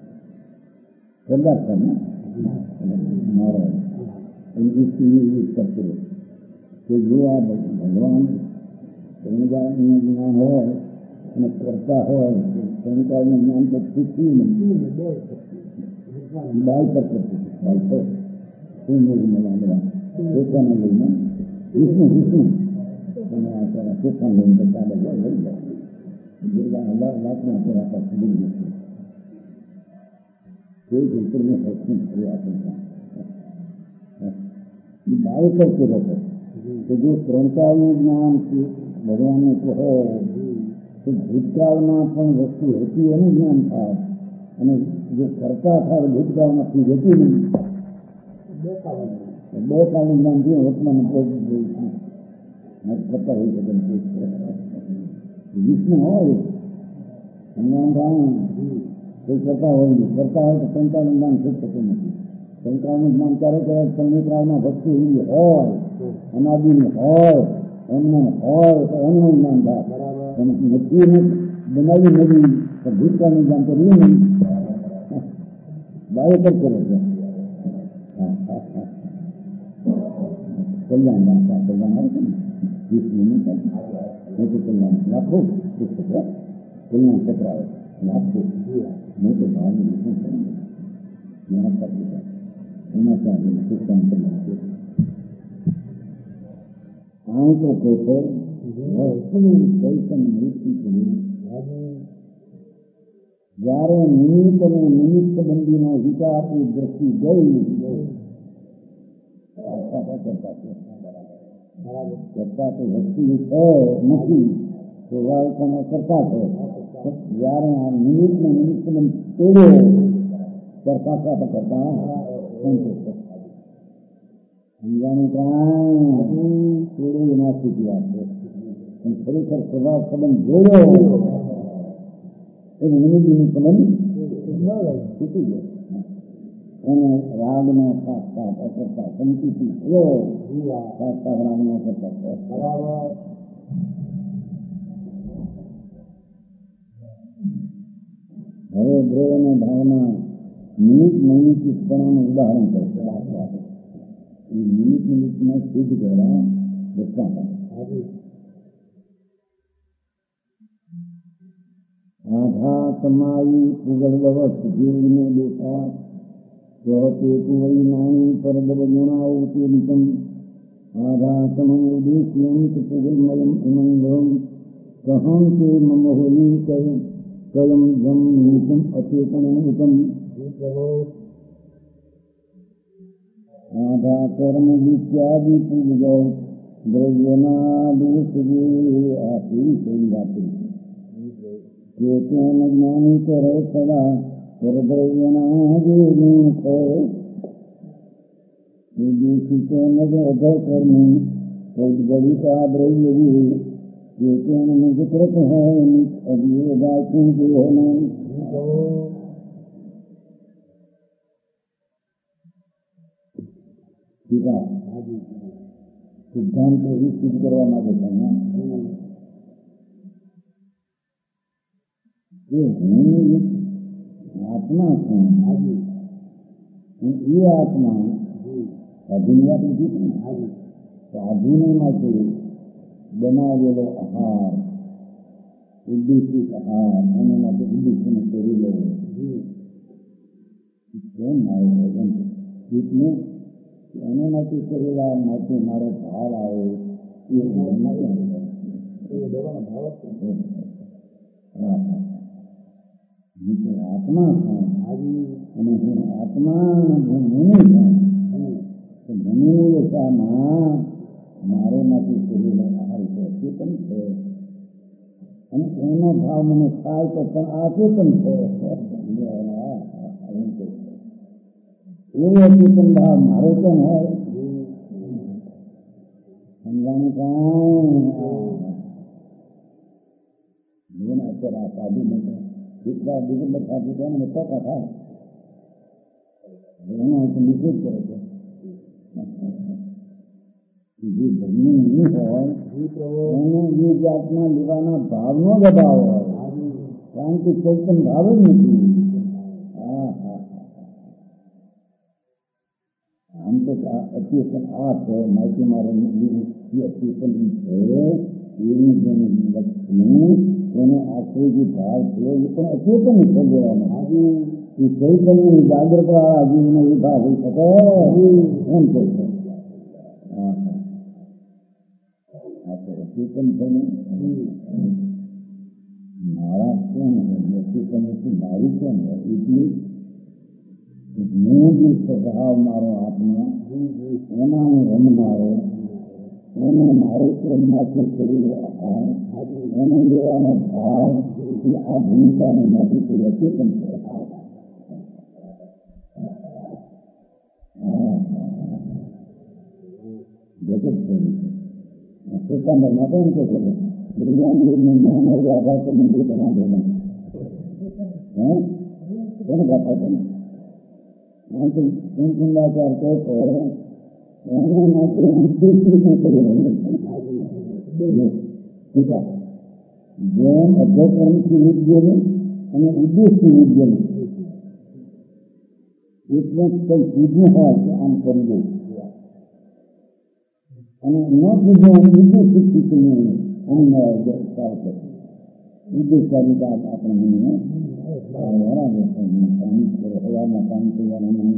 સરદાર સાહેબ નારાયણ એની કરતું કે જો આ ભગવાન જ્ઞાન હોય અને કરતા હોય સંકાળનું જ્ઞાન તો શીખ્યું નહીં બાલ પર કરતું બાલ પર શું મળવા પોતાને લઈને વિષ્ણુ અને આ તારા પોતાને લઈને ચાલે લઈ જાય જેટલા લાખના આપણા પાસે બધી નથી કોઈ જંતરને સક્ષમ થયું આપણને એ બાળક જ હતો કે જો ત્રણકાળનું જ્ઞાન ભગવાનને કહો તો ભૂતકાળમાં પણ વસ્તુ હતી એનું જ્ઞાન થાય અને જો કરતા થાય ભૂતકાળમાંથી જતી નહીં બે કાળનું જ્ઞાન થયું વર્તમાન કરતા હોય શકે વિષ્ણુ હોય કોઈ કરતા હોય નહીં, કરતા હોય તો સંતાનું જ્ઞાન થઈ શકતું નથી. સંતાનું જ્ઞાન ક્યારે કહેવાય? સંહિતામાં વસ્તુ એવી હોય, અનાદિની હોય, એમને હોય તો એમનું જ્ઞાન થાય. નક્કી બનાવી નથી તો ભૂતકાળનું જ્ઞાન તો રહ્યું નહીં, દાવો પર કરે છે. કલ્યાણ દાતા કલ્યાણ આવે છે ને વિષ્ણુનું મોટું કલ્યાણ લાખો પુસ્તક કલ્યાણ ચક્ર આવે લાખો મોટો ભાવ એના સાથે પુસ્તક આમ તો કહે વસ્તુનું ચૈતન મૃત્યુ કર્યું. જ્યારે નિમિત્ત અને નિમિત્ત બંધીનો વિચારની દ્રષ્ટિ ગઈ કરતા તો વસ્તુ છે નથી તો પણ કરતા છે. જયારે આ નિમિત્ત ને નિમિત્ત બંધ તોડ્યો કરતા કરતા સંતોષ સમજાનું કાંઈ તોડવું ના શીખ્યા છે. પણ ખરેખર સ્વભાવ સંબંધ જોયો એને નિમિત્ત સંબંધ તૂટી ગયો. એને રાગનો સાક્ષાત અકર્તા સંતુતિ થયો. સાક્ષાત રાગનો અકર્તા હવે દ્રવ્ય અને ભાવના નિમિત્ત નૈમિત્તિકપણાનું ઉદાહરણ કરશે. એ નિમિત્ત નિમિત્તમાં સિદ્ધ કરવા દર્શાતા આઘાતમાયી પુગળવત જીવને દેખા સ્વતે કુવઈ નાની પરદવ ગુણાવતીલિકમ આઘાતમય દેશ્યંત પુગલમયમ અનંગમ કહં તે મમ હોલી કયમ જમ નિકમ અચેતનમુકમ આધા કર્મ વિદ્યાદિ પૂજો દ્રવ્યના દુષ્ગે આપી સંગાતી કેતન જ્ઞાની કરે સદા પરદ્રવ્યના જીવન દૂષિતો નજ અધકર્મી સદગડિકા દ્રવ્યવી કેતન નિજકૃત હોય અભિયોગાચું દેહન સિદ્ધાંતો સિદ્ધ કરવા માટે હું આત્મા છું. એ આત્મા અધીનવાદી જીતું અધીનમાંથી બનાવેલો આહાર ઉદ્દેશિત આહાર અને માટે ઉદ્દેશને કરી લેવો જીતને એના માટે કરેલા માટે મારો ભાવ આવે એ આત્મા છું અને હું આત્મા ધની છું. ધની દશામાં મારે માંથી કરેલો આહાર ચેતન છે અને એનો ભાવ મને થાય તો પણ આ ચેતન છે. એવો ચેતન ભાવ મારો પણ હોય સમજાનું કાંઈ અત્યારે આ સાધુ નથી જેટલા બીજું બધા દીધા ને ટકા થાય એના નિષેધ કરે છે. જે ધર્મી નહીં હોય એને એ જાતના લેવાના ભાવનો જ અભાવ હોય કારણ કે ચૈતન ભાવ જ નથી. આમ તો અચેતન આ છે માહિતી મારે અચેતન છે એની જેને એને આખરે જે ભાવ થયો એ પણ અચેતન છે લેવાનો. એ ચૈતન્યની જાગૃત વાળા જીવનો એ ભાવ હોઈ શકે એમ કહે છે. અચેતન છે ને મારા કેમ અચેતન મારું કેમ એટલી હું જે સ્વભાવ મારો આત્મા એના હું રમનારો એને મારો રમનાથી કરી એને લેવાનો ભાવ આ ભૂમિકાને નથી કોઈ અચેતન છે. सिकंदर माता उनको बोले आधा तो मंदिर बना देना है कौन गाता था हम तो सुंदराचार कहते हैं ठीक है જેમ અધ્યાત્મથી વિદ્યને અને ઉદ્દેશથી વિદ્યને એટલે કંઈ પૂજ્ય હોય તો આમ કરવું અને ન પૂજ્ય ઉદ્દેશિત શીખીને અન્ય ઉદ્દેશકારી વાત આપણે મને બરાબર પાણી હવામાં પાણી પીવાનું નહીં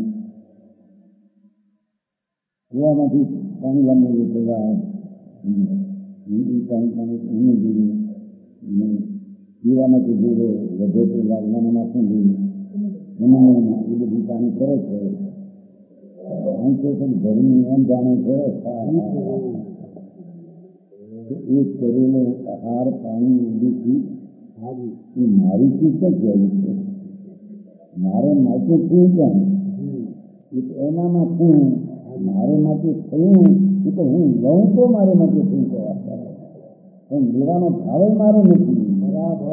કૂવામાંથી પાણી લાવવું પેલા પાણી જોઈએ પીવામાં તો જોડે વધે તો લાવવાના નાખવું જોઈએ એમાં એ બધી પાણી કરે છે આમ તો ઘરની એમ જાણે છે એ કરેલો આહાર પાણી ઉદ્દેશી એ મારી ચીજ ક્યાં કહેવું છે મારે માટે શું ક્યાં એનામાં શું મારે માટે થયું એ તો હું લઉં તો મારે માટે શું કહેવાય પણ લેવાનો ભાવ મારે નથી બરાબર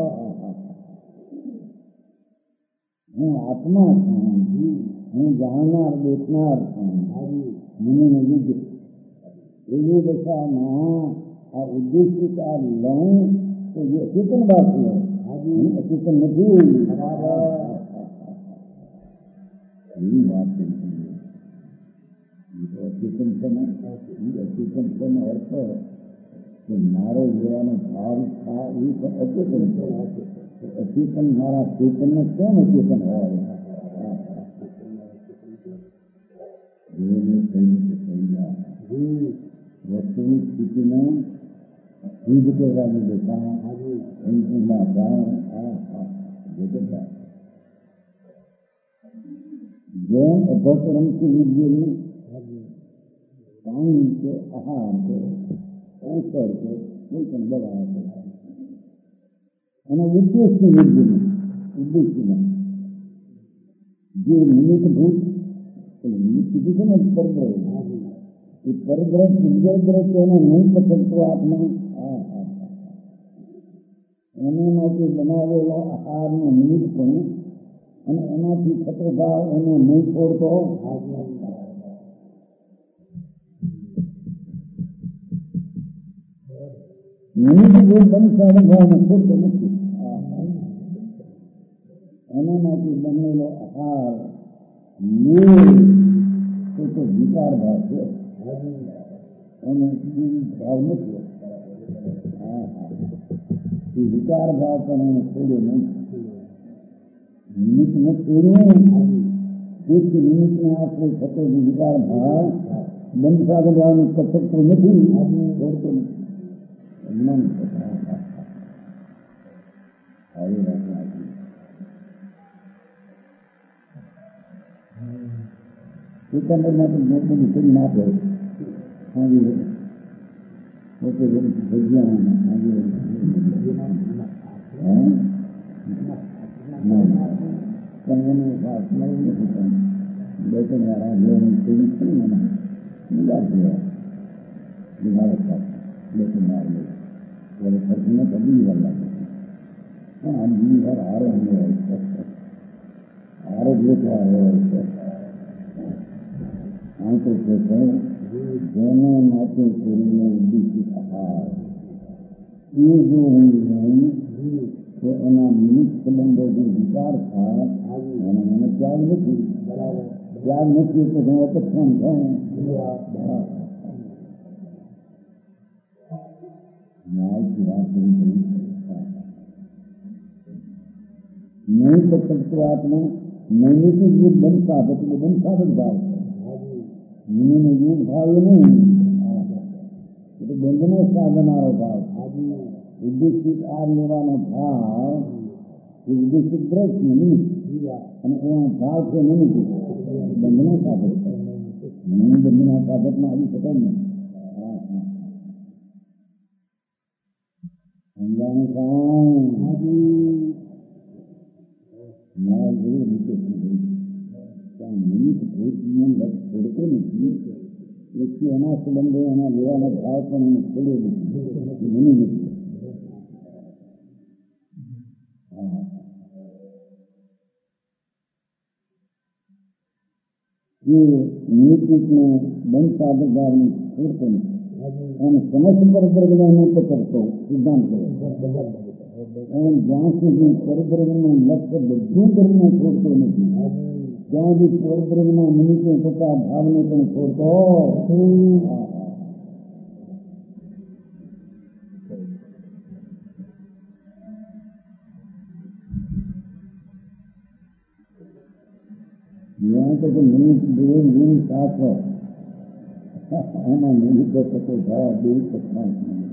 હું આત્મા છું હું જાણનાર દેખનાર છું મને યુદ્ધ એવી દશામાં આ ઉદ્દેશિત આ લઉં તો એ અચેતન વાત છે અચેતન નથી બરાબર એવી વાત અચેતન અચેતન અર્થ કે મારે લેવાનો ભાવ થાય એ પણ અચેતન છે અચેતન મારા ચેતનને કેમ અચેતન હોય વસ્તુની સ્થિતિને સિદ્ધ કરવાની દેખા જેમ અભ્યાસરમથી વિદ્યની પાણી છે આહાર છે અવસર છે કોઈ પણ દવા છે અને ઉદ્દેશની વિદ્યને ઉદ્દેશમાં જે નિમિત્તભૂત નિમિત્ત કીધું છે ને પરગ્રહ એ પરગ્રહ ઇન્દ્રગ્રહ છે એને નહીં પકડતો આપણે એને માટે બનાવેલો આહારનું નિમિત્ત પણ અને એનાથી થતો ભાવ એને નહીં છોડતો નિમિત્તભૂત બંધ ભાવને છોડતો નથી એનામાંથી બનેલો આહાર તો વિકાર ભાવ છે એને ભાવ નથી એ વિકાર ભાવ પણ એને છોડ્યો નહીં નિમિત્તને છોડ્યું તેથી નિમિત્તને આશરે થતો જે વિકાર ભાવ બંધ સાધવાનું કચકતો નથી છોડતો નથી આવી વાત સિકંદરમાં તો મોટું નીકળી ના પડે આજે પોતે જગ્યા આજે પણ એને વાત મળી નથી પણ બે ત્રણ વાર આ જોવાનું થયું છે ને મને મિલાર જોયા બિહાર બે ત્રણ વાર લઈ એટલે ફરતીને તો બીજી વાર લાગે પણ આ બીજી વાર હારે અમે હોય છે હારે જ લોકો હારે હોય છે આ તો છે જેને માટે કરીને ઉદ્દેશિત આહાર એ જો હું લઉં તો એના નિમિત્ત સંબંધો જે વિચાર થાય એને મને ત્યાગ નથી ત્યાગ નથી તો હું અપક્ષણ થાય ન્યાયથી વાત કરી નહીં પકડતો આત્મા નૈમિતિક જે બંધ સાધક ભાવ મુનિનો યુગ ભાવ એ નહીં એ તો બંધનો સાધનારો ભાવ ઉદ્દેશિત આ લેવાનો ભાવ એ ઉદ્દેશિત દ્રશ છે નિમિત્ત અને એનો ભાવ છે નિમિત્ત બંધનો સાધક બંધના સાધકમાં આવી શકાય ને સમજાનું કામ ન્યાય એવી રીતે નિમિત્ત ભૂતનું લક્ષ છોડતો નથી વ્યક્તિ એના સંબંધો એના લેવાના ભાવ પણ એને ખોલ્યો નથી મને નથી. એ નિયતિકને બંધ સાધકભાવને છોડતો નથી અને સમસ્ત પરબ્રહ્મને પકડતો સિદ્ધાંત કરે. જ્યાં સુધી પરબ્રહ્મનું લક્ષ્ય બધું કરીને છોડતો નથી ત્યાં સુધી પરબ્રહ્મના નિમિત્તે થતા ભાવને પણ છોડતો. यहाँ तो निमित्त साथ है એના નિમિત્તે થતો ભાવ બે સત્સંગ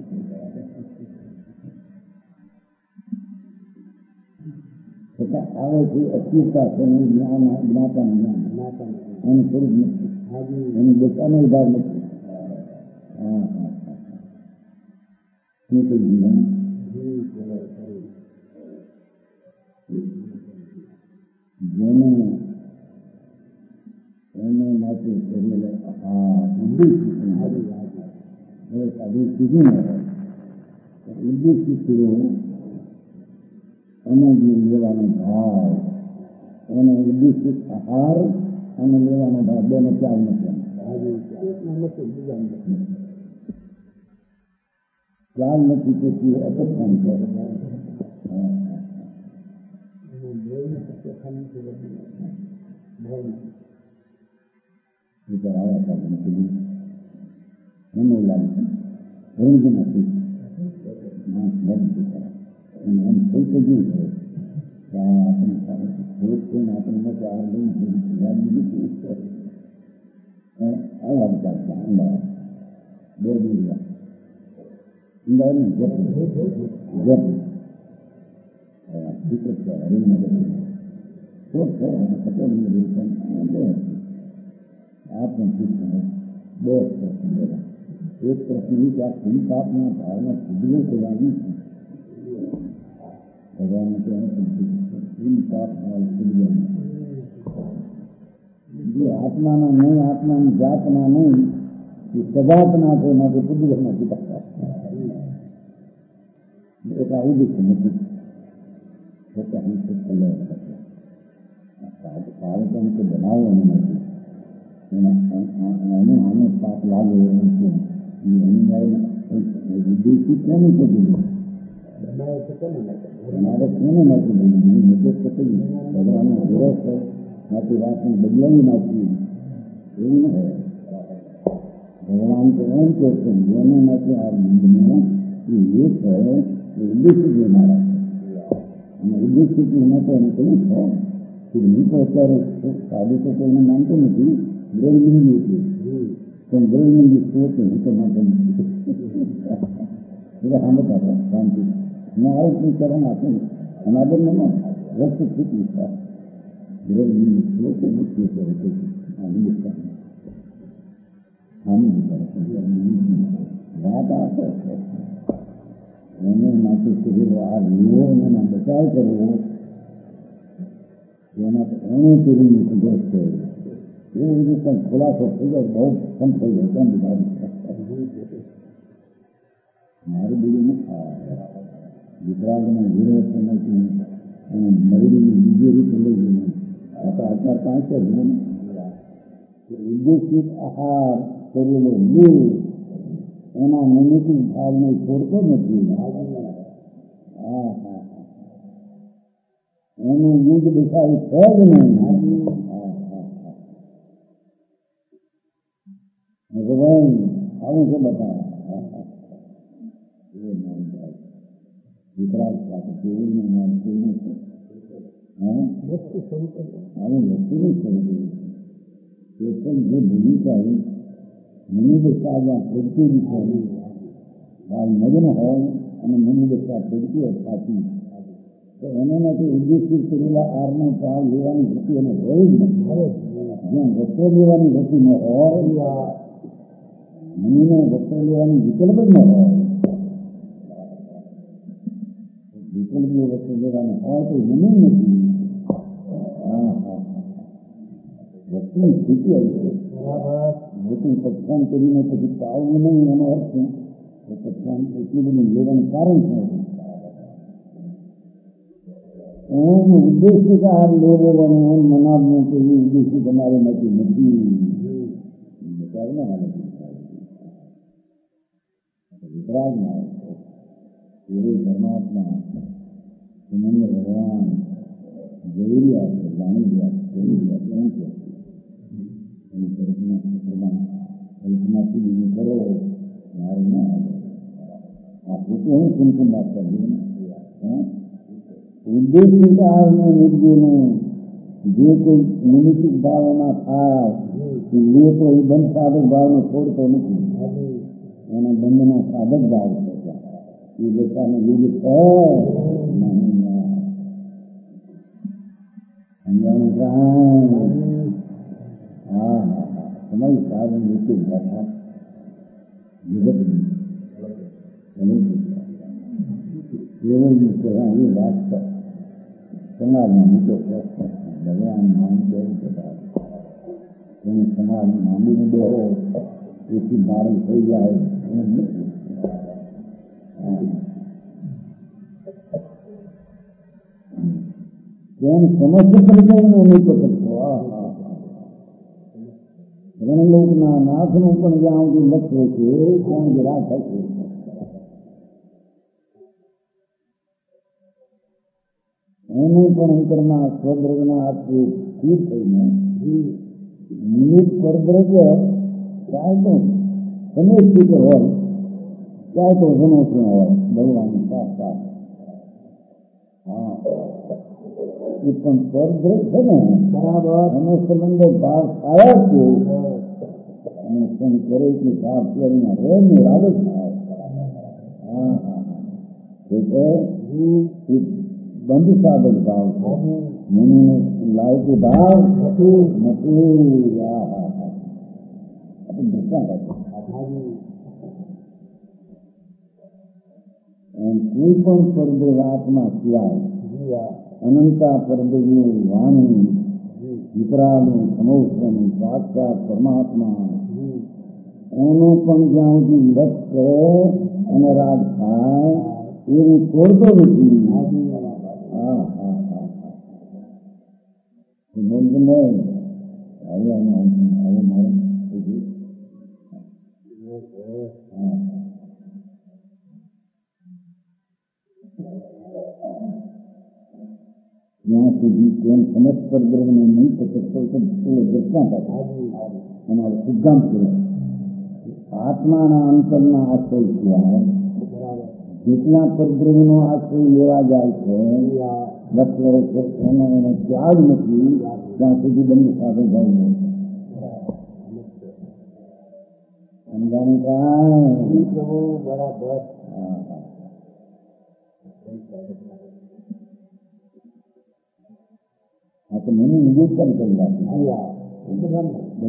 છતાં આવે છે અસ્થિરતા છે જ્ઞાતાનું જ્ઞાન એનું સ્વરૂપ નથી એની દશાનો ભાવ નથી. શું કહી જીવન જેને એને માટે કરેલો ઉદ્દેશ કીધું ને ઉદ્દેશ કર્યો એને જે લેવાનો ભાવ એને ઉદ્દેશિત આહાર અને લેવાનો ભાવ બેનો ચાલ નથી. ચાલ નથી તેથી અપસ્થાન કરે. વિચાર આવ્યા હતા નથી એને લાગે રંગ નથી એમ થઈ તો જોયું છે કે આપણે થોડુંક થઈને આપણને ચાર લઈ આવ્યા વિચાર છે. અમદાવાદ 2 દિવસ અમદાવાદની જપ દીકરો છે હરિનગર શોખ છે પટેલની આ પણ શીખવું 2 પ્રશ્ન બધા. એક પ્રશ્ન એ કે આ સંતાપના ભાવના સુધરે કહેવાની ભગવાન સંતાપ ભાવ સુધરે જે આત્માના નહીં આત્માની જાતના નહીં એ સદાતના છે માટે સુધરે નથી શકતા. એક આ ઉદ્દેશ નથી કાર્યક્રમ તો બનાવો એમ નથી એને આને પાપ લાગે એમ છે વિદેશી કોને કીધું તમારે કોને નાખી દીધું નિર્દેશ તો કહ્યું ભગવાનનો વિરોધ છે નાખી વાતને બદલાવી નાખી એવું ન હોય. ભગવાન તો એમ કહે છે જેને નથી આ બંધને એ એક હોય એ ઉદ્દેશિત લેનારા અને ઉદ્દેશિત એના તો એને કહ્યું છે કે હું તો અત્યારે સાદું તો કોઈને માનતો નથી બ્રહ્મની નથી પણ બ્રહ્મની સ્ત્રોત હું તો માનતો નથી એટલે સાંભળતા હતા શાંતિ મેં આવું ચરણ આપું અનાદર મને વસ્તુ સ્થિતિ બ્રહ્મની સ્ત્રોત મુખ્ય કરે છે આ હિન્દુસ્તાન વાત આપે એને માટે કરેલો આ લેવો અને એના બચાવ કરવો એના એને કરીને સુધર છે એ રીતે પણ ખુલાસો થઈ જાય બહુ કમ થઈ જાય કેમ બધા મારું બીજું ગુજરાતમાં વિરોધ નથી અને મરીની બીજી રીતે લઈ જઈને અત્યાર 5 ઉદ્દેશિત આહાર કરેલો લેવ એના નિમિત્ત ભાવને છોડતો નથી. એનું યુદ્ધ દેખાય છે જ નહીં. ભગવાન આવું છે બતાવે વિતરાગ સાથે કેવું ને મારે કેવું છે આવું વ્યક્તિનું સ્વરૂપ એ પણ જે ભૂમિકા મનોદશા જ્યાં પ્રગતિની છે મગ્ન હોય અને મનોદશા પ્રગતિ હોય સાચી તો એને નથી ઉદ્દેશિત કરેલા આરનો ભાવ લેવાની વૃત્તિ એને હોય જ નથી. જેમ વસ્ત્રો લેવાની વૃત્તિ ન હોય મનીને વસ્ત્રો લેવાની વિકલ્પ જ ન હોય વિકલ્પીય વસ્તુ લેવાની હોય તો મની નથી. વસ્તુની સ્થિતિ આવી છે लेकिन पक्षान કરીને પછી પાવવું નહીં એનો અર્થ શું? તો પક્ષાન એટલું બધું લેવાનું કારણ શું હતું? એમ ઉદ્દેશ્ય કે આ લેવો અને એમ મનાવવું કે એ ઉદ્દેશ્ય તમારે નથી નથી વિચારના હાલે વિતરાગમાં એ પરમાત્મા મને ભગવાન જરૂરિયાત છે, જરૂરિયાત એવું છે. કલ્પનાથી બીજું કરો મારે ના આવે. આ પોતે હું ચિંતન વાત કરું ઉદ્દેશ્ય કાળને નિર્જુને જે કોઈ નિમિત્તિક ભાવના થાય લે તો એ બંધ સાધક ભાવને છોડતો નથી. એના બંધના સાધક ભાવ છે એ બધાને લીધે હા તમારી સાધન રીતે ભાષા જગતની કેવળની કહેવાની વાત સમાજમાં મૂકો પ્રશ્ન ભગવાન નામ કેવું બધા એને સમાજ માંડીને બેહો એથી મારું થઈ જાય એમ નથી. કેમ સમસ્યા કરી જાય ને નહીં પકડતો. રણલોકના નાથનું પણ જ્યાં સુધી લક્ષ્ય છે ત્યાં જરા થશે. એને પણ અંતરના સ્વદ્રગના હાથથી સ્થિર થઈને નિમિત્ત પરદ્રગ ચાહે તો તમે સ્પીકર હોય ચાહે તો સમોસણ હોય ભગવાનની સાક્ષાત. હા એ પણ પરદ્રગ છે ને બરાબર એનો સંબંધો ભાવ થયા છે અને પણ કરે કે ભાવ કરીને રે નિરાવે થાય. હા હા બંધ સાધક ભાવ છે. મને લાયક ભાવ નથી. કોઈ પણ પરદેવ આત્મા સિવાય અનંતા પરદેવની વાણી વિતરાગનું સમોસનું સાક્ષાત પરમાત્મા એનો પણ જ્યાં સુધી વિરત કરે અને રાગ થાય એવું છોડતો નથી. બંધ નહીં હવે મારે જ્યાં સુધી કેમ સમજ પરદ્રવને નહીં પકડતો દર્શના થાય અમારો સિદ્ધાંત કર્યો. આત્માના અંતરના આશ્રય સિવાય જેટલા પરદ્રવનો આશ્રય લેવા જાય છે લક્ષ્ય છે એને ત્યાગ નથી ત્યાં સુધી બંધ સાધન ભાવ નથી. સમજાનું કાંઈ બરાબર. હા તો મને નિવેદન કરી નાખ્યું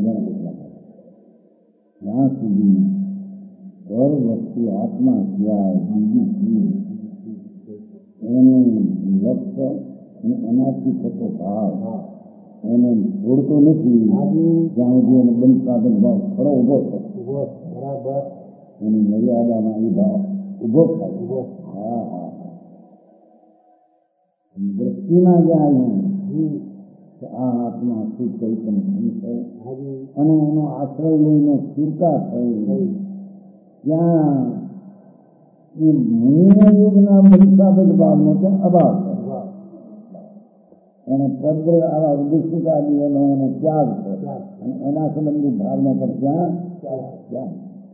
ત્યાં સુધી દર વસ્તુ આત્મા સિવાય બીજી એનું લક્ષ્ય અને એનાથી થતો ભાવ એને છોડતો નથી જ્યાં સુધી એને બંધ સાધન ભાવ ખરો ઉભો થાય બરાબર એની મર્યાદામાં એ ભાવ ઉભો થાય. હા હા દ્રષ્ટિમાં જાય આ આત્મા શું કઈ પણ છે અને એનો આશ્રય લઈને સ્થિરતા થઈ ત્યાં એ મુનિના યુગના બંધાબદ્ધ ભાવનો ત્યાં અભાવ છે. એને પદ આવા ઉદ્દેશિકા એનો એને ત્યાગ છે અને એના સંબંધી ભાવનો પર ત્યાં ત્યાગ.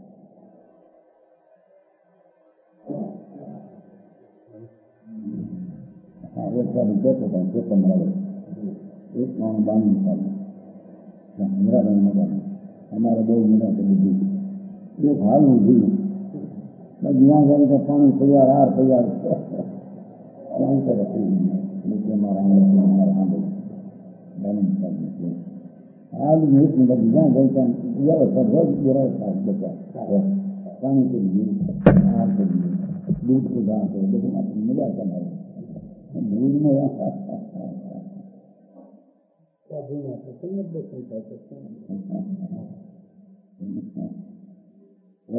એક સારું કહેતો હતા કે તમારે એક માણસ બાંધું સારું મીરાબેન મજાનું અમારે બહુ મીરા કરી દીધું એક હાલનું જીવું જ્યાં જાય તો પાણી તૈયાર હાર તૈયાર પાણી કરે એટલે મારા સાંભળ્યું હાલ એક મિનિટ જ્યાં જાય ત્યાં વ્યવસ્થા રોજ વ્યવસ્થા બધા પાણી કરી દીધું હાર કરી દીધું દૂધ સુધા બધું આપણી મજા કરાવે ભૂલ ને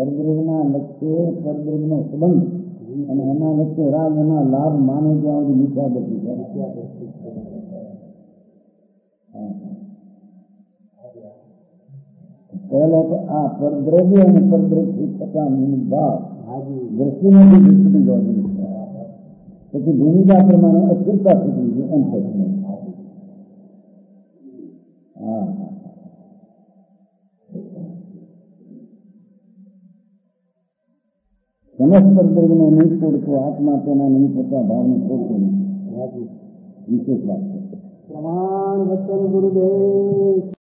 પરદ્રવ્યના લક્ષ્ય પરદ્રવ્યનો સંબંધ અને એના વચ્ચે રાગ એના લાભ માને ત્યાં સુધી મિથ્યાદૃષ્ટિ પહેલા તો આ પરદ્રવ્ય અને પરદ્રવ્ય પ્રકારની ભાવ દ્રષ્ટિમાંથી દૃષ્ટિ દોડી પછી ભૂમિકા પ્રમાણે અસ્થિરતા સુધી છે એમ થશે. હા સમસ્ત પરદ્રવ્યને નહીં છોડતો આત્મા તેના નહીં થતા ભાવને છોડતો નથી. વિશેષ વાત છે. પ્રમાણ વચન ગુરુદેવ.